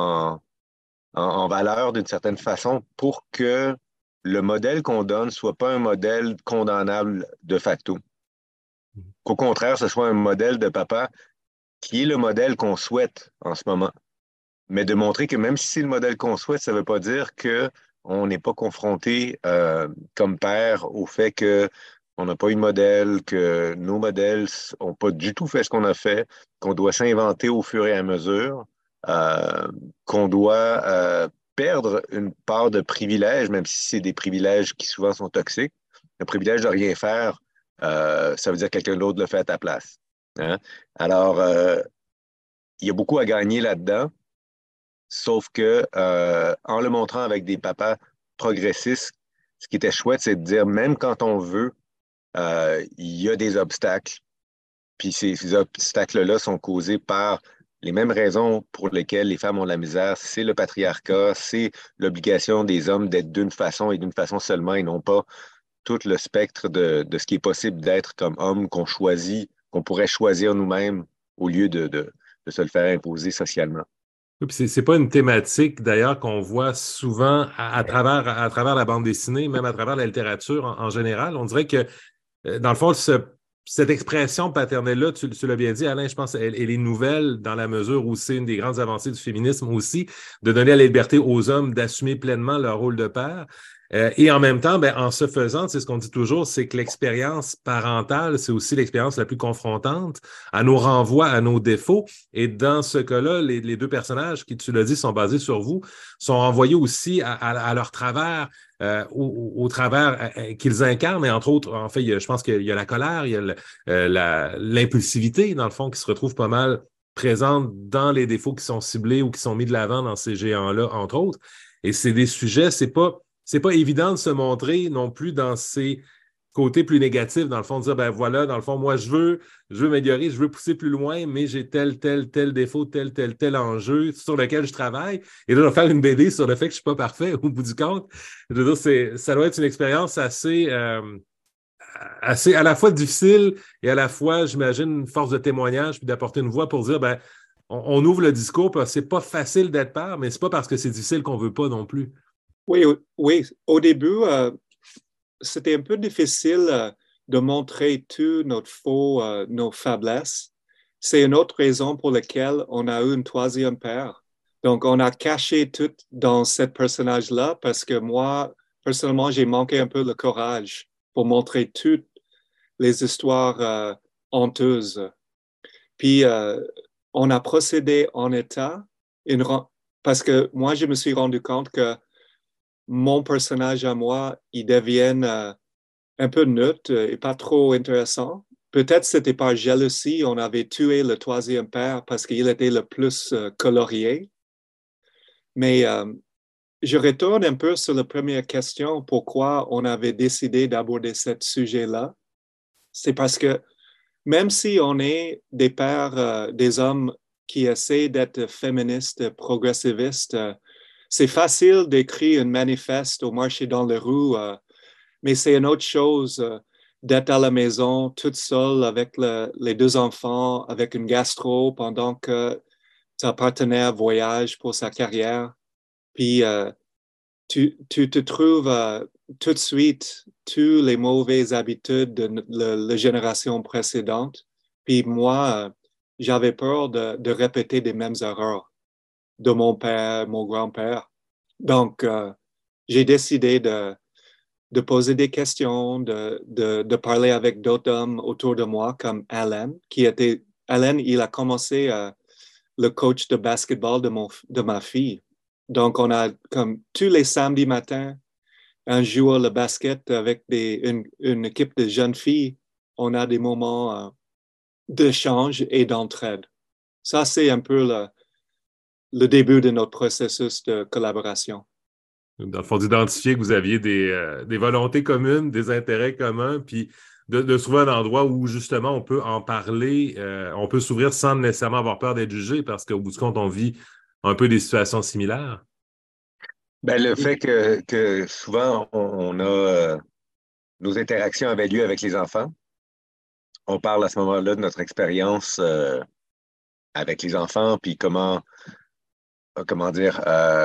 en valeur d'une certaine façon pour que le modèle qu'on donne soit pas un modèle condamnable de facto. Qu'au contraire, ce soit un modèle de papa qui est le modèle qu'on souhaite en ce moment. Mais de montrer que même si c'est le modèle qu'on souhaite, ça ne veut pas dire qu'on n'est pas confronté comme père au fait qu'on n'a pas eu de modèle, que nos modèles n'ont pas du tout fait ce qu'on a fait, qu'on doit s'inventer au fur et à mesure, euh, qu'on doit perdre une part de privilèges, même si c'est des privilèges qui souvent sont toxiques. Le privilège de rien faire, ça veut dire que quelqu'un d'autre le fait à ta place. Hein? Alors, il y a beaucoup à gagner là-dedans. Sauf que en le montrant avec des papas progressistes, ce qui était chouette, c'est de dire même quand on veut, il y a des obstacles. Puis ces obstacles-là sont causés par les mêmes raisons pour lesquelles les femmes ont de la misère. C'est le patriarcat, c'est l'obligation des hommes d'être d'une façon et d'une façon seulement et non pas tout le spectre de ce qui est possible d'être comme homme qu'on choisit, qu'on pourrait choisir nous-mêmes au lieu de se le faire imposer socialement. Oui, puis c'est pas une thématique d'ailleurs qu'on voit souvent à travers la bande dessinée, même à travers la littérature en général. On dirait que, dans le fond, cette expression paternelle-là, tu l'as bien dit, Alain, je pense elle est nouvelle dans la mesure où c'est une des grandes avancées du féminisme aussi, de donner la liberté aux hommes d'assumer pleinement leur rôle de père. Et en même temps, ben, en se faisant, c'est ce qu'on dit toujours, c'est que l'expérience parentale, c'est aussi l'expérience la plus confrontante, à nos renvois, à nos défauts. Et dans ce cas-là, les deux personnages qui, tu l'as dit, sont basés sur vous, sont envoyés aussi à leur travers, au travers qu'ils incarnent. Et entre autres, en fait, je pense qu'il y a la colère, il y a l'impulsivité, dans le fond, qui se retrouve pas mal présente dans les défauts qui sont ciblés ou qui sont mis de l'avant dans ces géants-là, entre autres. Et c'est des sujets, c'est pas évident de se montrer non plus dans ces côtés plus négatifs, dans le fond, de dire, ben voilà, dans le fond, moi, je veux m'améliorer, je veux pousser plus loin, mais j'ai tel défaut, tel enjeu sur lequel je travaille. Et là, je vais faire une BD sur le fait que je suis pas parfait au bout du compte. Je veux dire, ça doit être une expérience assez à la fois difficile et à la fois, j'imagine, une force de témoignage puis d'apporter une voix pour dire, ben, on ouvre le discours, puis c'est pas facile d'être père, mais c'est pas parce que c'est difficile qu'on veut pas non plus. Oui, oui. Au début, c'était un peu difficile de montrer tout notre faux, nos faiblesses. C'est une autre raison pour laquelle on a eu une troisième paire. Donc, on a caché tout dans ce personnage-là parce que moi, personnellement, j'ai manqué un peu le courage pour montrer toutes les histoires honteuses. Puis, on a procédé en état parce que moi, je me suis rendu compte que mon personnage à moi, il devient un peu neutre et pas trop intéressant. Peut-être c'était par jalousie, on avait tué le troisième père parce qu'il était le plus colorié. Mais je retourne un peu sur la première question, pourquoi on avait décidé d'aborder ce sujet-là. C'est parce que même si on est des pères, des hommes qui essaient d'être féministes, progressivistes, c'est facile d'écrire un manifeste ou marcher dans les rues, mais c'est une autre chose d'être à la maison toute seule avec les deux enfants, avec une gastro pendant que ta partenaire voyage pour sa carrière. Puis tu te trouves tout de suite toutes les mauvaises habitudes de la génération précédente. Puis moi, j'avais peur de répéter les mêmes erreurs de mon père, mon grand-père. Donc, j'ai décidé de poser des questions, de parler avec d'autres hommes autour de moi, comme Alan, Alan, il a commencé le coach de basketball de ma fille. Donc, on a comme tous les samedis matins, un jour le basket avec une équipe de jeunes filles, on a des moments d'échange et d'entraide. Ça, c'est un peu le début de notre processus de collaboration. Dans le fond, d'identifier que vous aviez des volontés communes, des intérêts communs, puis de trouver un endroit où justement on peut en parler, on peut s'ouvrir sans nécessairement avoir peur d'être jugé parce qu'au bout du compte, on vit un peu des situations similaires. Ben, le fait que souvent on a nos interactions avaient lieu avec les enfants. On parle à ce moment-là de notre expérience avec les enfants, puis comment dire,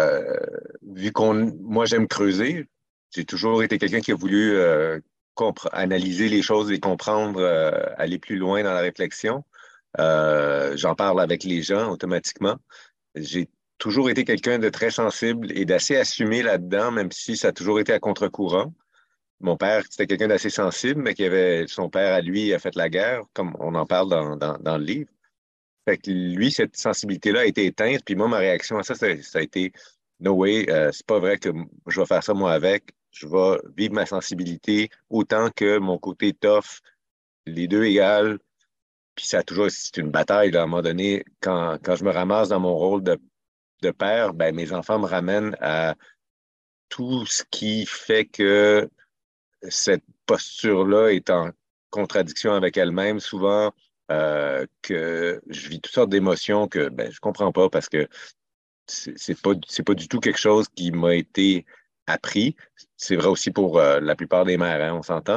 vu moi j'aime creuser, j'ai toujours été quelqu'un qui a voulu analyser les choses et comprendre, aller plus loin dans la réflexion. J'en parle avec les gens automatiquement. J'ai toujours été quelqu'un de très sensible et d'assez assumé là-dedans, même si ça a toujours été à contre-courant. Mon père, c'était quelqu'un d'assez sensible, mais son père à lui a fait la guerre, comme on en parle dans le livre. Fait que lui, cette sensibilité-là a été éteinte. Puis moi, ma réaction à ça a été no way, c'est pas vrai que je vais faire ça moi avec. Je vais vivre ma sensibilité autant que mon côté tough, les deux égales. Puis ça a toujours, c'est une bataille, là, à un moment donné, quand je me ramasse dans mon rôle de père, ben, mes enfants me ramènent à tout ce qui fait que cette posture-là est en contradiction avec elle-même, souvent que je vis toutes sortes d'émotions que ben, je comprends pas parce que c'est pas du tout quelque chose qui m'a été appris. C'est vrai aussi pour la plupart des mères, hein, on s'entend.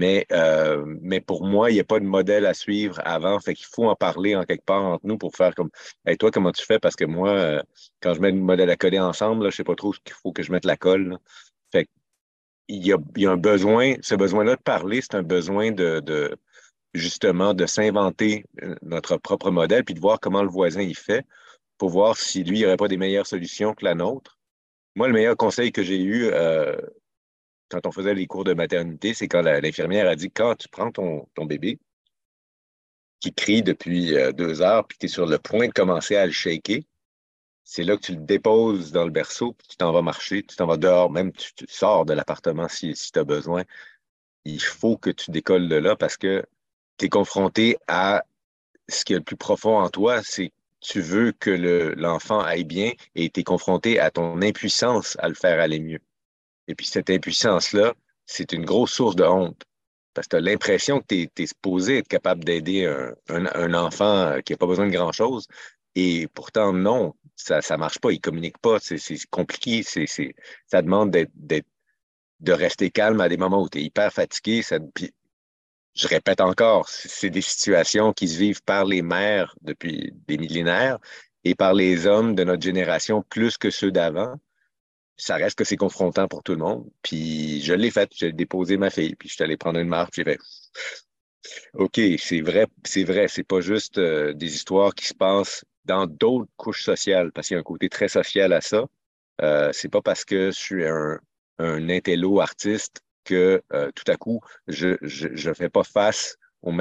Mais pour moi, il n'y a pas de modèle à suivre avant. Fait qu'il faut en parler en quelque part entre nous pour faire comme hey, toi, comment tu fais? Parce que moi, quand je mets le modèle à coller ensemble, là, je sais pas trop ce qu'il faut que je mette la colle. Là. Fait il y a un besoin, ce besoin-là de parler, c'est un besoin justement de s'inventer notre propre modèle puis de voir comment le voisin y fait pour voir si lui, il n'y aurait pas des meilleures solutions que la nôtre. Moi, le meilleur conseil que j'ai eu quand on faisait les cours de maternité, c'est quand l'infirmière a dit, quand tu prends ton bébé qui crie depuis 2 heures, puis tu es sur le point de commencer à le shaker, c'est là que tu le déposes dans le berceau, puis tu t'en vas marcher, tu t'en vas dehors, même tu sors de l'appartement si tu as besoin. Il faut que tu décolles de là parce que tu es confronté à ce qui est le plus profond en toi, c'est tu veux que l'enfant aille bien et tu es confronté à ton impuissance à le faire aller mieux. Et puis cette impuissance-là, c'est une grosse source de honte. Parce que tu as l'impression que tu es supposé être capable d'aider un enfant qui n'a pas besoin de grand-chose. Et pourtant, non, ça ne marche pas, il ne communique pas, c'est compliqué, ça demande de rester calme à des moments où tu es hyper fatigué. Puis je répète encore, c'est des situations qui se vivent par les mères depuis des millénaires et par les hommes de notre génération plus que ceux d'avant. Ça reste que c'est confrontant pour tout le monde. Puis je l'ai fait, j'ai déposé ma fille, puis je suis allé prendre une marche, puis j'ai fait OK, c'est vrai, c'est pas juste des histoires qui se passent dans d'autres couches sociales, parce qu'il y a un côté très social à ça. C'est pas parce que je suis un intello artiste que tout à coup, je fais pas face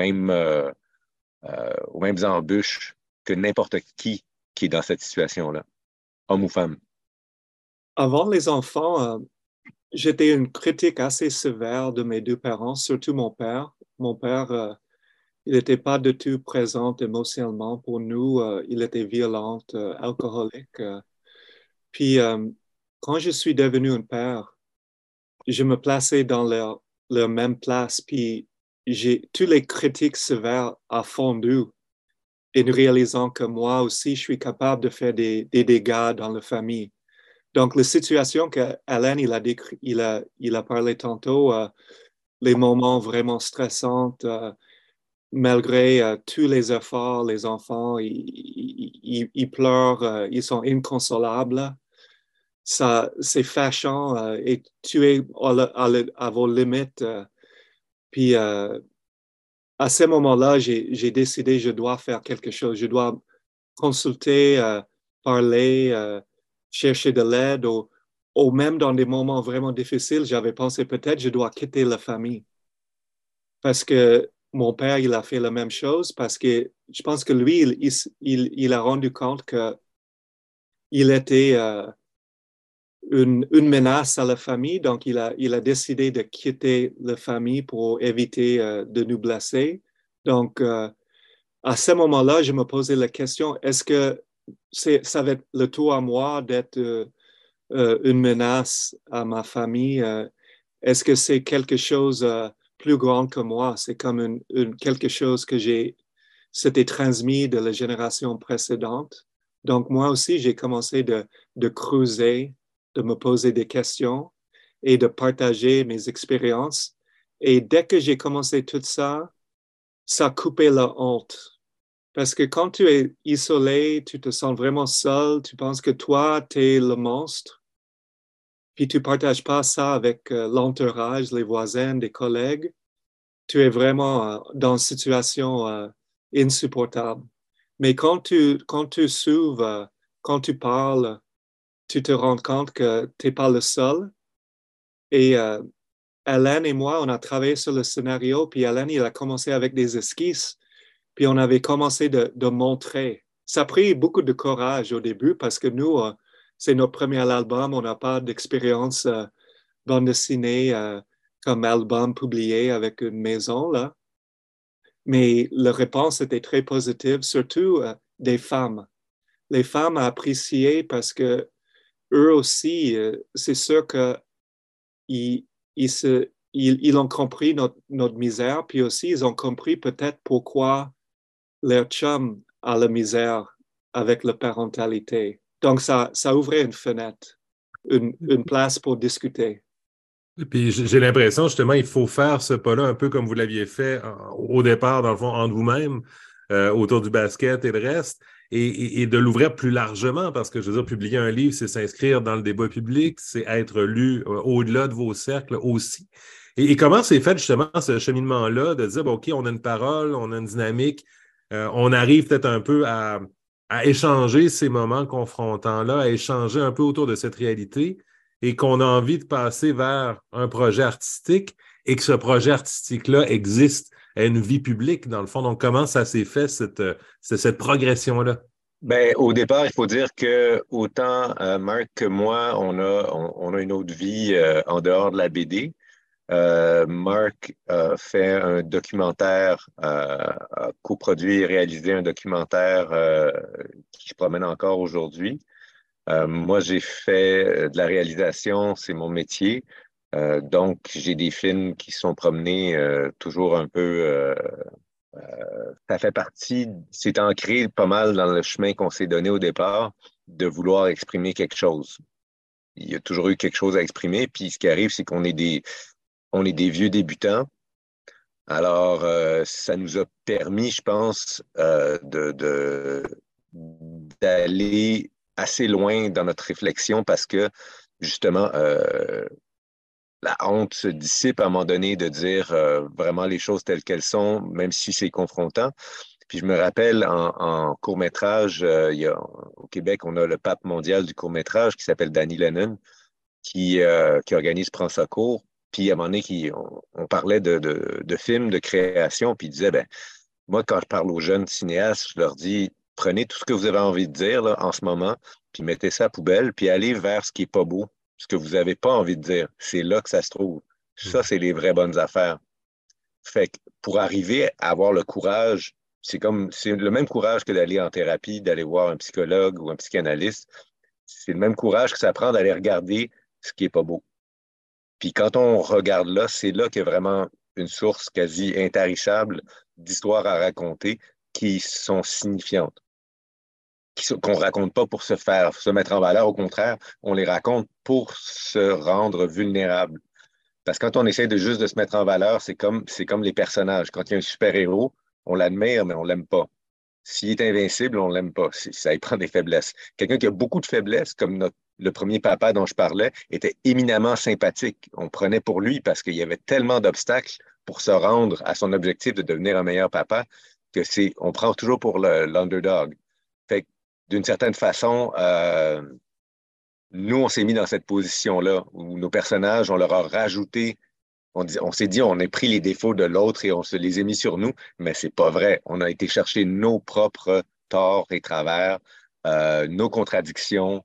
aux mêmes embûches que n'importe qui est dans cette situation-là, homme ou femme. Avant les enfants, j'étais une critique assez sévère de mes deux parents, surtout mon père. Mon père, il n'était pas du tout présent émotionnellement pour nous. Il était violent, alcoolique. Puis, quand je suis devenu un père, je me plaçais dans leur même place. Puis, tous les critiques sévères à fondu en réalisant que moi aussi, je suis capable de faire des dégâts dans la famille. Donc, la situation qu'Alain il a parlé tantôt, les moments vraiment stressants, malgré tous les efforts, les enfants, ils pleurent, ils sont inconsolables. c'est fâchant et tu es à vos limites. Puis à ce moment-là, j'ai décidé je dois faire quelque chose. Je dois consulter, parler, chercher de l'aide ou même dans des moments vraiment difficiles, j'avais pensé peut-être je dois quitter la famille parce que mon père, il a fait la même chose parce que je pense que lui, il a rendu compte qu'il était une menace à la famille, donc il a décidé de quitter la famille pour éviter de nous blesser. Donc, à ce moment-là, je me posais la question, est-ce que ça va être le tour à moi d'être une menace à ma famille? Est-ce que c'est quelque chose plus grand que moi? C'est comme quelque chose que c'était transmis de la génération précédente. Donc, moi aussi, j'ai commencé de creuser, de me poser des questions et de partager mes expériences. Et dès que j'ai commencé tout ça, ça a coupé la honte. Parce que quand tu es isolé, tu te sens vraiment seul, tu penses que toi, tu es le monstre, puis tu ne partages pas ça avec l'entourage, les voisins, des collègues, tu es vraiment dans une situation insupportable. Mais quand tu s'ouvres, quand tu parles, tu te rends compte que tu n'es pas le seul. Et Alain et moi, on a travaillé sur le scénario, puis Alain, il a commencé avec des esquisses, puis on avait commencé de montrer. Ça a pris beaucoup de courage au début parce que nous, c'est notre premier album, on n'a pas d'expérience bande dessinée comme album publié avec une maison, là. Mais la réponse était très positive, surtout des femmes. Les femmes ont apprécié parce que eux aussi, c'est sûr qu'ils ils ont compris notre misère, puis aussi ils ont compris peut-être pourquoi leur chum a la misère avec la parentalité. Donc, ça ouvrait une fenêtre, une place pour discuter. Et puis j'ai l'impression, justement, il faut faire ce pas-là un peu comme vous l'aviez fait au départ, dans le fond, entre vous-même, autour du basket et le reste, et de l'ouvrir plus largement, parce que, je veux dire, publier un livre, c'est s'inscrire dans le débat public, c'est être lu au-delà de vos cercles aussi. Et comment c'est fait, justement, ce cheminement-là, de dire, bon, OK, on a une parole, on a une dynamique, on arrive peut-être un peu à échanger ces moments confrontants-là, à échanger un peu autour de cette réalité et qu'on a envie de passer vers un projet artistique et que ce projet artistique-là existe à une vie publique, dans le fond. Donc, comment ça s'est fait, cette progression-là? Ben, au départ, il faut dire que autant Marc que moi, on a une autre vie en dehors de la BD. Marc fait un documentaire, a coproduit et réalisé un documentaire qui se promène encore aujourd'hui. Moi, j'ai fait de la réalisation, c'est mon métier. Donc, j'ai des films qui sont promenés toujours un peu. Ça fait partie, c'est ancré pas mal dans le chemin qu'on s'est donné au départ de vouloir exprimer quelque chose. Il y a toujours eu quelque chose à exprimer, puis ce qui arrive, c'est on est des vieux débutants. Alors, ça nous a permis, je pense, d'aller assez loin dans notre réflexion parce que, justement, la honte se dissipe à un moment donné de dire vraiment les choses telles qu'elles sont, même si c'est confrontant. Puis je me rappelle en court-métrage, au Québec, on a le pape mondial du court-métrage qui s'appelle Danny Lennon, qui organise Prends Secours. Puis à un moment donné, on parlait de films, de création, puis il disait, ben, moi, quand je parle aux jeunes cinéastes, je leur dis, prenez tout ce que vous avez envie de dire là, en ce moment, puis mettez ça à la poubelle, puis allez vers ce qui n'est pas beau, ce que vous n'avez pas envie de dire. C'est là que ça se trouve. Ça, c'est les vraies bonnes affaires. Fait que pour arriver à avoir le courage, c'est le même courage que d'aller en thérapie, d'aller voir un psychologue ou un psychanalyste. C'est le même courage que ça prend d'aller regarder ce qui n'est pas beau. Puis quand on regarde là, c'est là qu'il y a vraiment une source quasi intarissable d'histoires à raconter qui sont signifiantes, qu'on ne raconte pas pour se mettre en valeur. Au contraire, on les raconte pour se rendre vulnérable. Parce que quand on essaie juste de se mettre en valeur, c'est comme les personnages. Quand il y a un super-héros, on l'admire, mais on ne l'aime pas. S'il est invincible, on ne l'aime pas. Ça y prend des faiblesses. Quelqu'un qui a beaucoup de faiblesses, comme le premier papa dont je parlais, était éminemment sympathique. On prenait pour lui parce qu'il y avait tellement d'obstacles pour se rendre à son objectif de devenir un meilleur papa que on prend toujours pour l'underdog. Fait que, d'une certaine façon, nous, on s'est mis dans cette position-là où nos personnages, on leur a rajouté, on s'est dit, on a pris les défauts de l'autre et on se les a mis sur nous, mais c'est pas vrai. On a été chercher nos propres torts et travers, nos contradictions,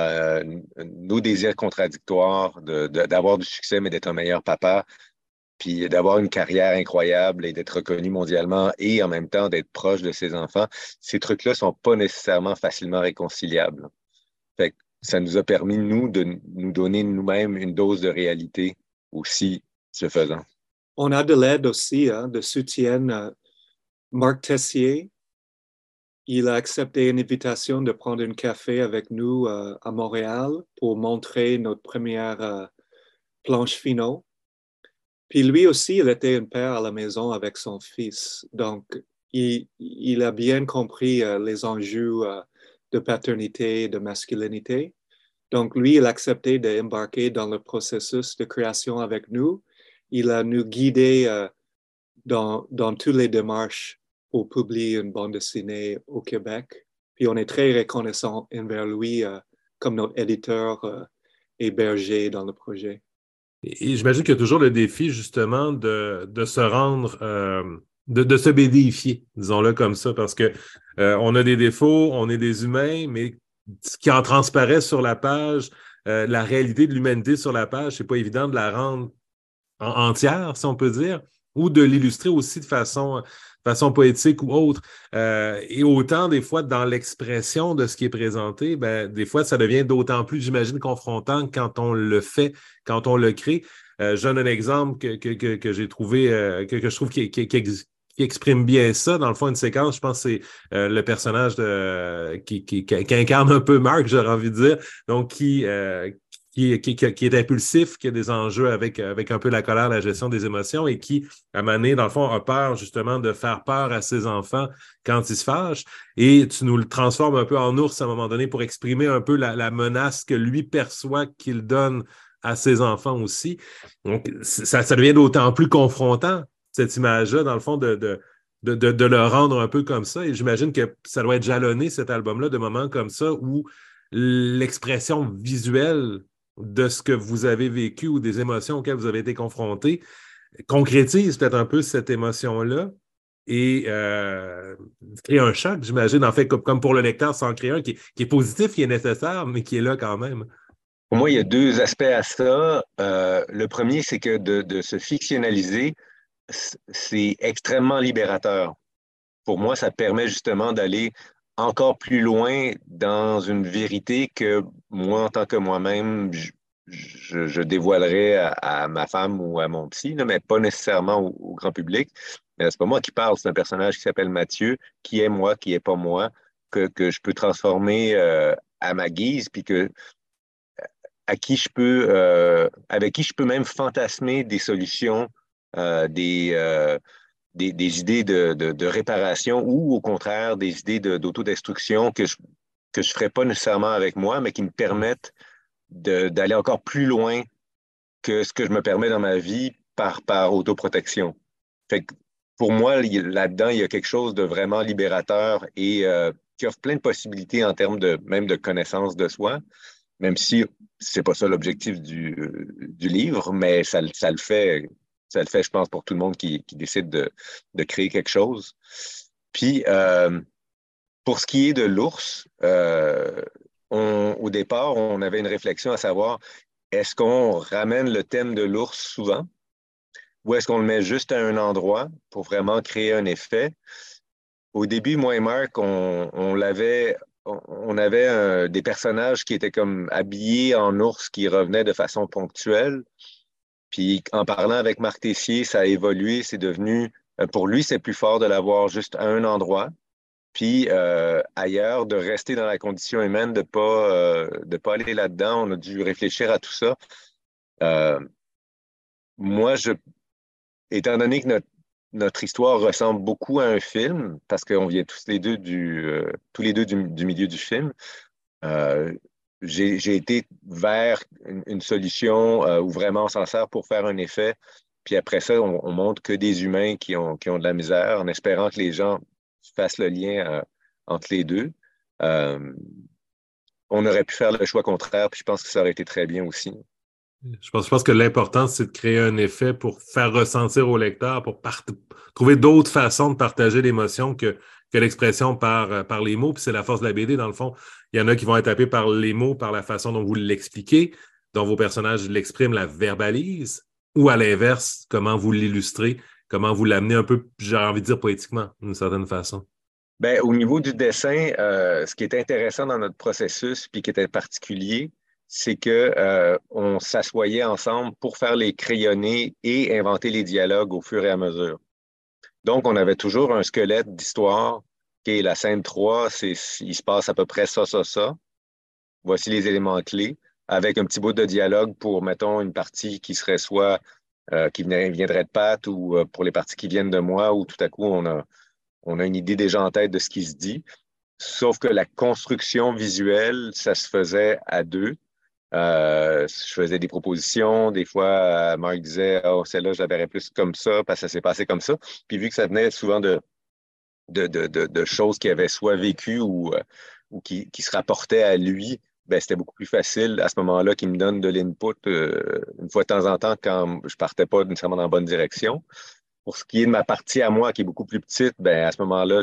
nos désirs contradictoires d'avoir du succès, mais d'être un meilleur papa, puis d'avoir une carrière incroyable et d'être reconnu mondialement et en même temps d'être proche de ses enfants. Ces trucs-là sont pas nécessairement facilement réconciliables. Fait que ça nous a permis, nous, de nous donner nous-mêmes une dose de réalité aussi, ce faisant. On a de l'aide aussi, de soutien. Marc Tessier, il a accepté une invitation de prendre un café avec nous à Montréal pour montrer notre première planche finale. Puis lui aussi, il était un père à la maison avec son fils. Donc, il a bien compris les enjeux de paternité, de masculinité. Donc, lui, il a accepté d'embarquer dans le processus de création avec nous. Il a nous guidé dans toutes les démarches pour publier une bande dessinée au Québec. Puis, on est très reconnaissant envers lui comme notre éditeur et berger dans le projet. Et j'imagine qu'il y a toujours le défi, justement, de se rendre, de se bédéifier, disons-le comme ça, parce que on a des défauts, on est des humains, mais ce qui en transparaît sur la page, la réalité de l'humanité sur la page, c'est pas évident de la rendre entière, si on peut dire, ou de l'illustrer aussi de façon poétique ou autre. Et autant, des fois, dans l'expression de ce qui est présenté, ben, des fois, ça devient d'autant plus, j'imagine, confrontant quand on le fait, quand on le crée. Je donne un exemple que j'ai trouvé, que je trouve qui exprime bien ça. Dans le fond, une séquence, je pense que c'est le personnage qui incarne un peu Marc, j'aurais envie de dire, donc qui est impulsif, qui a des enjeux avec un peu la colère, la gestion des émotions et qui, à un moment donné, dans le fond, a peur justement de faire peur à ses enfants quand ils se fâchent. Et tu nous le transformes un peu en ours à un moment donné pour exprimer un peu la menace que lui perçoit qu'il donne à ses enfants aussi. Donc, ça devient d'autant plus confrontant, cette image-là, dans le fond, de le rendre un peu comme ça. Et j'imagine que ça doit être jalonné, cet album-là, de moments comme ça où l'expression visuelle de ce que vous avez vécu ou des émotions auxquelles vous avez été confrontés concrétise peut-être un peu cette émotion-là et crée un choc, j'imagine, en fait, comme pour le lecteur, sans créer un qui est positif, qui est nécessaire, mais qui est là quand même. Pour moi, il y a deux aspects à ça. Le premier, c'est que de se fictionnaliser, c'est extrêmement libérateur. Pour moi, ça permet justement d'aller encore plus loin dans une vérité que moi, en tant que moi-même, je dévoilerais à ma femme ou à mon psy, là, mais pas nécessairement au grand public. C'est pas moi qui parle, c'est un personnage qui s'appelle Mathieu, qui est moi, qui est pas moi, que je peux transformer à ma guise, puis avec qui je peux même fantasmer des solutions, des idées de réparation ou au contraire des idées d'autodestruction que je ne ferais pas nécessairement avec moi, mais qui me permettent d'aller encore plus loin que ce que je me permets dans ma vie par autoprotection. Fait que pour moi, là-dedans, il y a quelque chose de vraiment libérateur et qui offre plein de possibilités en termes même de connaissance de soi, même si c'est pas ça l'objectif du livre, mais ça le fait. Ça le fait, je pense, pour tout le monde qui décide de créer quelque chose. Puis, pour ce qui est de l'ours, au départ, on avait une réflexion à savoir, est-ce qu'on ramène le thème de l'ours souvent ou est-ce qu'on le met juste à un endroit pour vraiment créer un effet? Au début, moi et Marc, on avait des personnages qui étaient comme habillés en ours qui revenaient de façon ponctuelle. Puis en parlant avec Marc Tessier, ça a évolué, c'est devenu, pour lui, c'est plus fort de l'avoir juste à un endroit. Puis ailleurs, de rester dans la condition humaine, de pas aller là-dedans. On a dû réfléchir à tout ça. Moi, étant donné que notre histoire ressemble beaucoup à un film, parce qu'on vient tous les deux du milieu du film, j'ai été vers une solution où vraiment on s'en sert pour faire un effet. Puis après ça, on montre que des humains qui ont de la misère en espérant que les gens fassent le lien entre les deux. Euh, on aurait pu faire le choix contraire, puis je pense que ça aurait été très bien aussi. Je pense que l'important, c'est de créer un effet pour faire ressentir au lecteur, pour trouver d'autres façons de partager l'émotion que l'expression par les mots. Puis c'est la force de la BD, dans le fond. Il y en a qui vont être happés par les mots, par la façon dont vous l'expliquez, dont vos personnages l'expriment, la verbalisent, ou à l'inverse, comment vous l'illustrez, comment vous l'amenez un peu, j'ai envie de dire poétiquement, d'une certaine façon. Ben, au niveau du dessin, ce qui est intéressant dans notre processus, puis qui était particulier, c'est que on s'assoyait ensemble pour faire les crayonnés et inventer les dialogues au fur et à mesure. Donc, on avait toujours un squelette d'histoire, qui est la scène 3, il se passe à peu près ça, ça, ça. Voici les éléments clés, avec un petit bout de dialogue pour, mettons, une partie qui serait soit qui viendrait de Pat ou pour les parties qui viennent de moi, où tout à coup, on a une idée déjà en tête de ce qui se dit. Sauf que la construction visuelle, ça se faisait à deux. Je faisais des propositions. Des fois, Marc disait, oh, celle-là, je la verrais plus comme ça, parce que ça s'est passé comme ça. Puis vu que ça venait souvent de choses qu'il avait soit vécues ou qui se rapportaient à lui, ben, c'était beaucoup plus facile à ce moment-là qu'il me donne de l'input une fois de temps en temps quand je partais pas nécessairement dans la bonne direction. Pour ce qui est de ma partie à moi, qui est beaucoup plus petite, ben, à ce moment-là,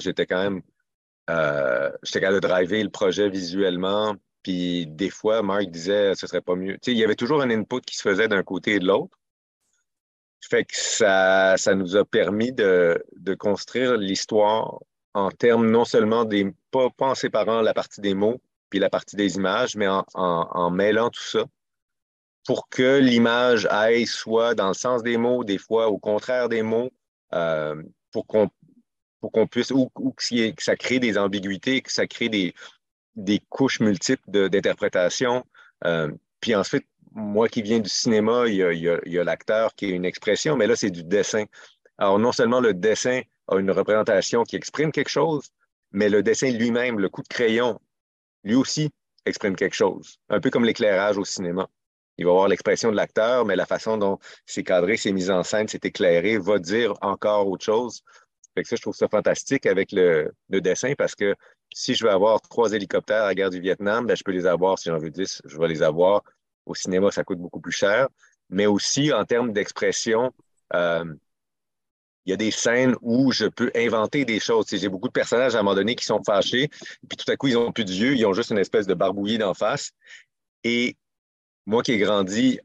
j'étais capable de driver le projet visuellement. Puis des fois, Marc disait, ce serait pas mieux. Tu sais, il y avait toujours un input qui se faisait d'un côté et de l'autre. Fait que ça nous a permis de construire l'histoire en termes non seulement pas en séparant la partie des mots puis la partie des images, mais en mêlant tout ça pour que l'image aille soit dans le sens des mots, des fois au contraire des mots, euh, pour qu'on puisse, ou que ça crée des ambiguïtés, que ça crée des couches multiples d'interprétation. Puis ensuite, moi qui viens du cinéma, il y a l'acteur qui a une expression, mais là, c'est du dessin. Alors, non seulement le dessin a une représentation qui exprime quelque chose, mais le dessin lui-même, le coup de crayon, lui aussi exprime quelque chose. Un peu comme l'éclairage au cinéma. Il va avoir l'expression de l'acteur, mais la façon dont c'est cadré, c'est mis en scène, c'est éclairé, va dire encore autre chose. Fait que ça, je trouve ça fantastique avec le dessin parce que si je veux avoir 3 hélicoptères à la guerre du Vietnam, ben, je peux les avoir. Si j'en veux 10, je vais les avoir. Au cinéma, ça coûte beaucoup plus cher. Mais aussi, en termes d'expression, euh, il y a des scènes où je peux inventer des choses. Tu sais, j'ai beaucoup de personnages à un moment donné qui sont fâchés, puis tout à coup, ils n'ont plus d'yeux, ils ont juste une espèce de barbouillis d'en face. Et moi qui ai grandi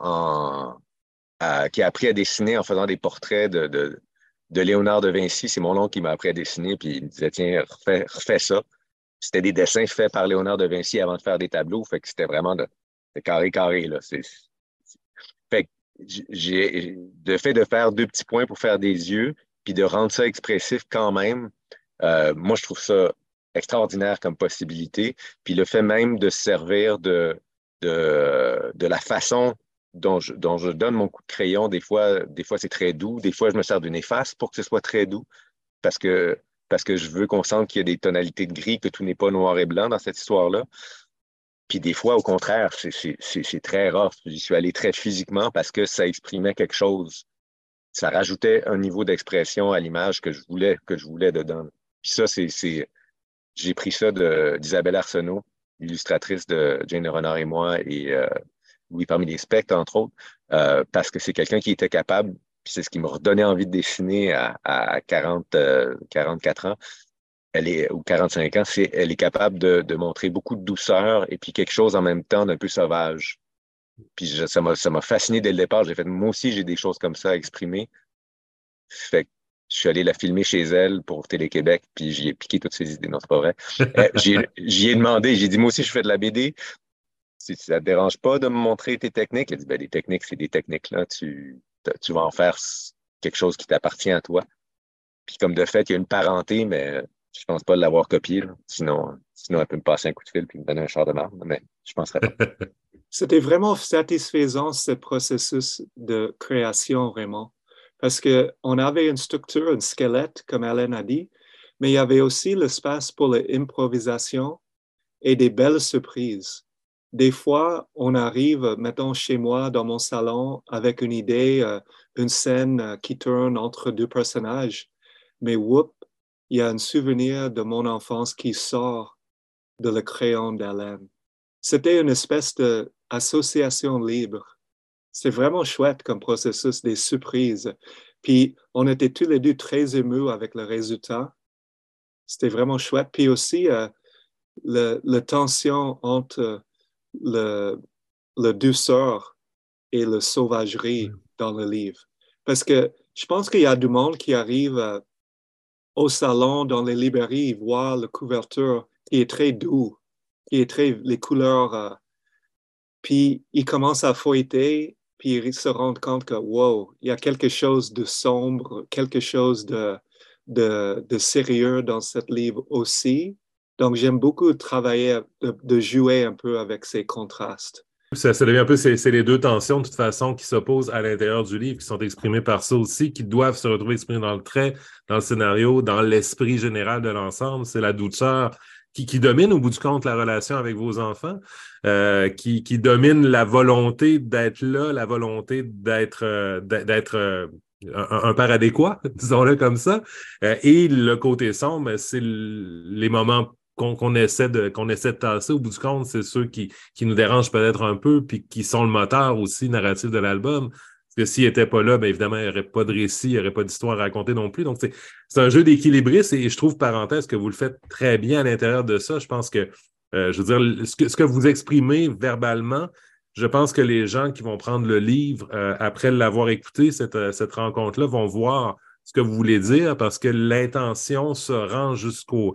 qui a appris à dessiner en faisant des portraits de Léonard de Vinci, c'est mon oncle qui m'a appris à dessiner, puis il me disait, tiens, refais ça. C'était des dessins faits par Léonard de Vinci avant de faire des tableaux, fait que c'était vraiment de carré, carré, là. Fait que le fait de faire 2 petits points pour faire des yeux, puis de rendre ça expressif quand même, moi, je trouve ça extraordinaire comme possibilité. Puis le fait même de se servir de la façon dont je donne mon coup de crayon, des fois c'est très doux, des fois je me sers d'une efface pour que ce soit très doux, parce que, parce que je veux qu'on sente qu'il y a des tonalités de gris, que tout n'est pas noir et blanc dans cette histoire-là. Puis des fois, au contraire, c'est très rough. J'y suis allé très physiquement parce que ça exprimait quelque chose. Ça rajoutait un niveau d'expression à l'image que je voulais dedans. Puis ça, j'ai pris ça d'Isabelle Arsenault, illustratrice de Jane le Renard et moi, et Louis parmi les spectres, entre autres, parce que c'est quelqu'un qui était capable, puis c'est ce qui m'a redonné envie de dessiner à 44 ans, ou 45 ans, elle est capable de montrer beaucoup de douceur et puis quelque chose en même temps d'un peu sauvage. Puis ça m'a fasciné dès le départ. J'ai fait, moi aussi, j'ai des choses comme ça à exprimer. Fait que je suis allé la filmer chez elle pour Télé-Québec, puis j'y ai piqué toutes ses idées. Non, c'est pas vrai. J'y ai demandé, j'ai dit, moi aussi, je fais de la BD. Si ça ne te dérange pas de me montrer tes techniques, elle a dit, ben, les techniques, c'est des techniques, là. Tu vas en faire quelque chose qui t'appartient à toi. Puis comme de fait, il y a une parenté, mais je pense pas l'avoir copié, là. Sinon, elle peut me passer un coup de fil puis me donner un char de marde, mais je penserais pas. C'était vraiment satisfaisant, ce processus de création, vraiment. Parce qu'on avait une structure, un squelette, comme Alain a dit, mais il y avait aussi l'espace pour l'improvisation et des belles surprises. des fois, on arrive, mettons, chez moi, dans mon salon, avec une idée, une scène qui tourne entre deux personnages, mais whoop, il y a un souvenir de mon enfance qui sort de le crayon d'Alain. C'était une espèce d'association libre. C'est vraiment chouette comme processus, des surprises. Puis, on était tous les deux très émus avec le résultat. C'était vraiment chouette. Puis aussi, la tension entre le, le douceur et la sauvagerie dans le livre. Parce que je pense qu'il y a du monde qui arrive au salon, dans les librairies, voir la couverture qui est très doux, qui est très, les couleurs, puis ils commencent à feuilleter, puis ils se rendent compte que, wow, il y a quelque chose de sombre, quelque chose de sérieux dans ce livre aussi. Donc, j'aime beaucoup travailler, de jouer un peu avec ces contrastes. Ça devient un peu, c'est les deux tensions de toute façon qui s'opposent à l'intérieur du livre, qui sont exprimées par ça aussi, qui doivent se retrouver exprimées dans le trait, dans le scénario, dans l'esprit général de l'ensemble. C'est la douceur qui domine au bout du compte la relation avec vos enfants, qui domine la volonté d'être là, la volonté d'être un père adéquat, disons-le comme ça. Et le côté sombre, c'est les moments qu'on essaie de tasser au bout du compte, c'est ceux qui nous dérangent peut-être un peu, puis qui sont le moteur aussi narratif de l'album. Parce que s'il n'était pas là, bien évidemment, il n'y aurait pas de récit, il n'y aurait pas d'histoire à raconter non plus. Donc, c'est un jeu d'équilibriste et je trouve, parenthèse, que vous le faites très bien à l'intérieur de ça. Je pense que, je veux dire, ce que vous exprimez verbalement, je pense que les gens qui vont prendre le livre après l'avoir écouté, cette rencontre-là, vont voir ce que vous voulez dire parce que l'intention se rend jusqu'au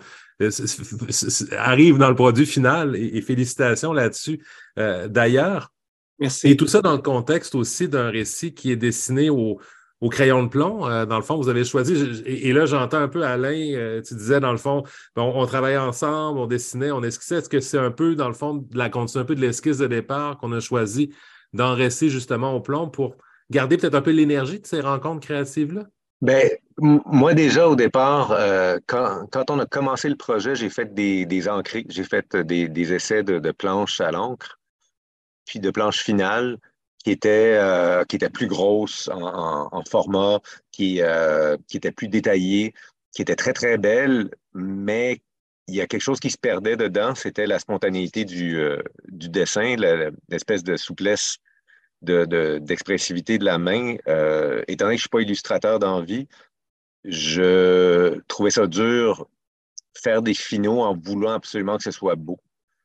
arrive dans le produit final et félicitations là-dessus. D'ailleurs, Merci. et tout ça dans le contexte aussi d'un récit qui est dessiné au crayon de plomb. Dans le fond, vous avez choisi, et là j'entends un peu Alain, tu disais dans le fond, on travaillait ensemble, on dessinait, on esquissait. Est-ce que c'est un peu, dans le fond, de la continuité un peu de l'esquisse de départ qu'on a choisi d'enresser justement au plomb pour garder peut-être un peu l'énergie de ces rencontres créatives-là? Ben, moi déjà au départ, quand on a commencé le projet, j'ai fait des encrés, j'ai fait des essais de planches à l'encre, puis de planches finales qui étaient plus grosses en format, qui étaient plus détaillées, qui étaient très très belles, mais il y a quelque chose qui se perdait dedans, c'était la spontanéité du dessin, l'espèce de souplesse d'expressivité de la main. Étant donné que je ne suis pas illustrateur d'envie, je trouvais ça dur faire des finaux en voulant absolument que ce soit beau.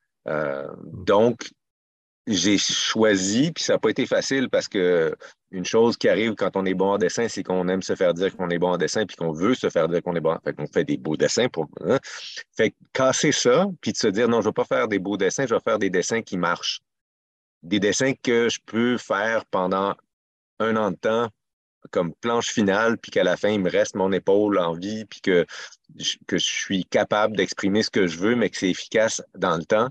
Donc, j'ai choisi, puis ça n'a pas été facile parce que une chose qui arrive quand on est bon en dessin, c'est qu'on aime se faire dire qu'on est bon en dessin, puis qu'on veut se faire dire qu'on est bon. Fait qu'on fait des beaux dessins pour. Hein? Fait que casser ça, puis de se dire non, je ne vais pas faire des beaux dessins, je vais faire des dessins qui marchent. Des dessins que je peux faire pendant un an de temps comme planche finale, puis qu'à la fin, il me reste mon épaule en vie, puis que je suis capable d'exprimer ce que je veux, mais que c'est efficace dans le temps,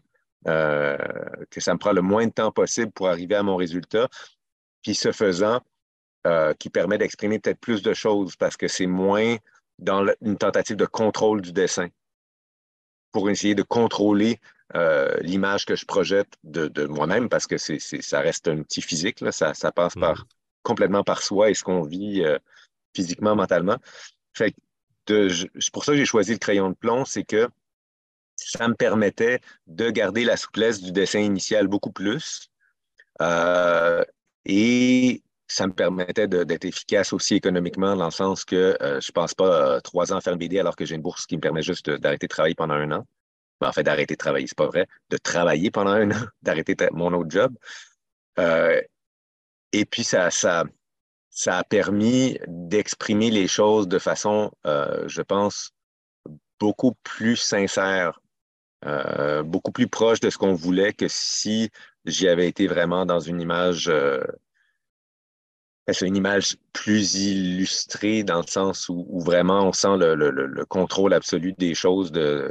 que ça me prend le moins de temps possible pour arriver à mon résultat, puis ce faisant, qui permet d'exprimer peut-être plus de choses, parce que c'est moins dans une tentative de contrôle du dessin, pour essayer de contrôler l'image que je projette de moi-même, parce que ça reste un petit physique, là, ça passe complètement par soi et ce qu'on vit physiquement, mentalement. Fait que c'est pour ça que j'ai choisi le crayon de plomb, c'est que ça me permettait de garder la souplesse du dessin initial beaucoup plus et ça me permettait d'être efficace aussi économiquement dans le sens que je ne passe pas 3 ans à faire une BD alors que j'ai une bourse qui me permet juste d'arrêter de travailler pendant un an. Ben, en fait, d'arrêter de travailler, c'est pas vrai. De travailler pendant un an, d'arrêter mon autre job. Et puis, ça a permis d'exprimer les choses de façon, je pense, beaucoup plus sincère, beaucoup plus proche de ce qu'on voulait que si j'y avais été vraiment dans une image, c'est une image plus illustrée dans le sens où vraiment on sent le contrôle absolu des choses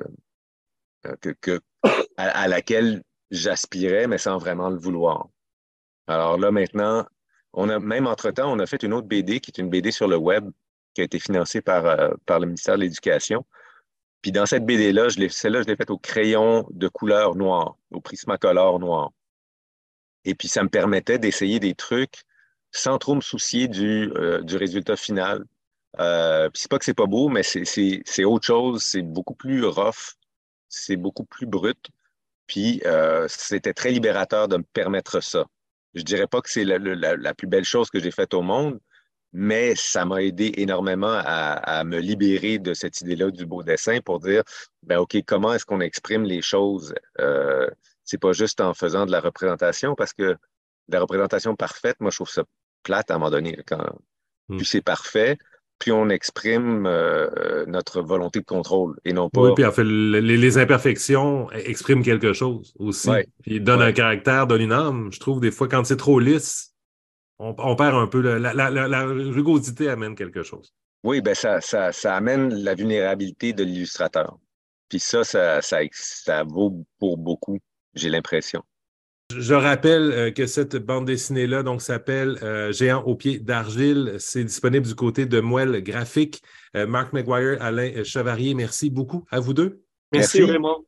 à laquelle j'aspirais, mais sans vraiment le vouloir. Alors là, maintenant, même entre-temps, on a fait une autre BD qui est une BD sur le web qui a été financée par le ministère de l'Éducation. Puis dans cette BD-là, celle-là, je l'ai faite au crayon de couleur noire, au Prismacolor noir. Et puis, ça me permettait d'essayer des trucs sans trop me soucier du résultat final. Puis c'est pas que c'est pas beau, mais c'est autre chose. C'est beaucoup plus rough. C'est beaucoup plus brut. Puis c'était très libérateur de me permettre ça. Je dirais pas que c'est la plus belle chose que j'ai faite au monde, mais ça m'a aidé énormément à me libérer de cette idée-là du beau dessin pour dire, ben OK, comment est-ce qu'on exprime les choses? C'est pas juste en faisant de la représentation, parce que la représentation parfaite, moi, je trouve ça plate à un moment donné. Plus c'est parfait, plus on exprime notre volonté de contrôle et non pas... Oui, puis en fait, les imperfections expriment quelque chose aussi. Ouais. Puis donnent un caractère, donnent une âme. Je trouve des fois, quand c'est trop lisse, on perd un peu. La rugosité amène quelque chose. Oui, ben ça amène la vulnérabilité de l'illustrateur. Puis ça vaut pour beaucoup, j'ai l'impression. Je rappelle que cette bande dessinée-là donc s'appelle Géant aux pieds d'argile. C'est disponible du côté de Moelle Graphique. Mark McGuire, Alain Chevarier, merci beaucoup à vous deux. Merci. Raymond.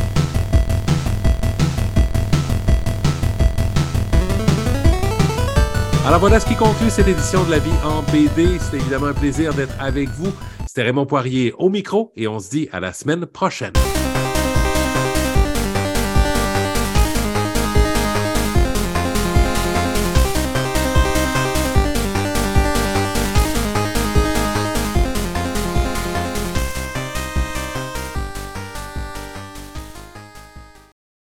Alors voilà ce qui conclut cette édition de La Vie en BD. C'était évidemment un plaisir d'être avec vous. C'était Raymond Poirier au micro et on se dit à la semaine prochaine.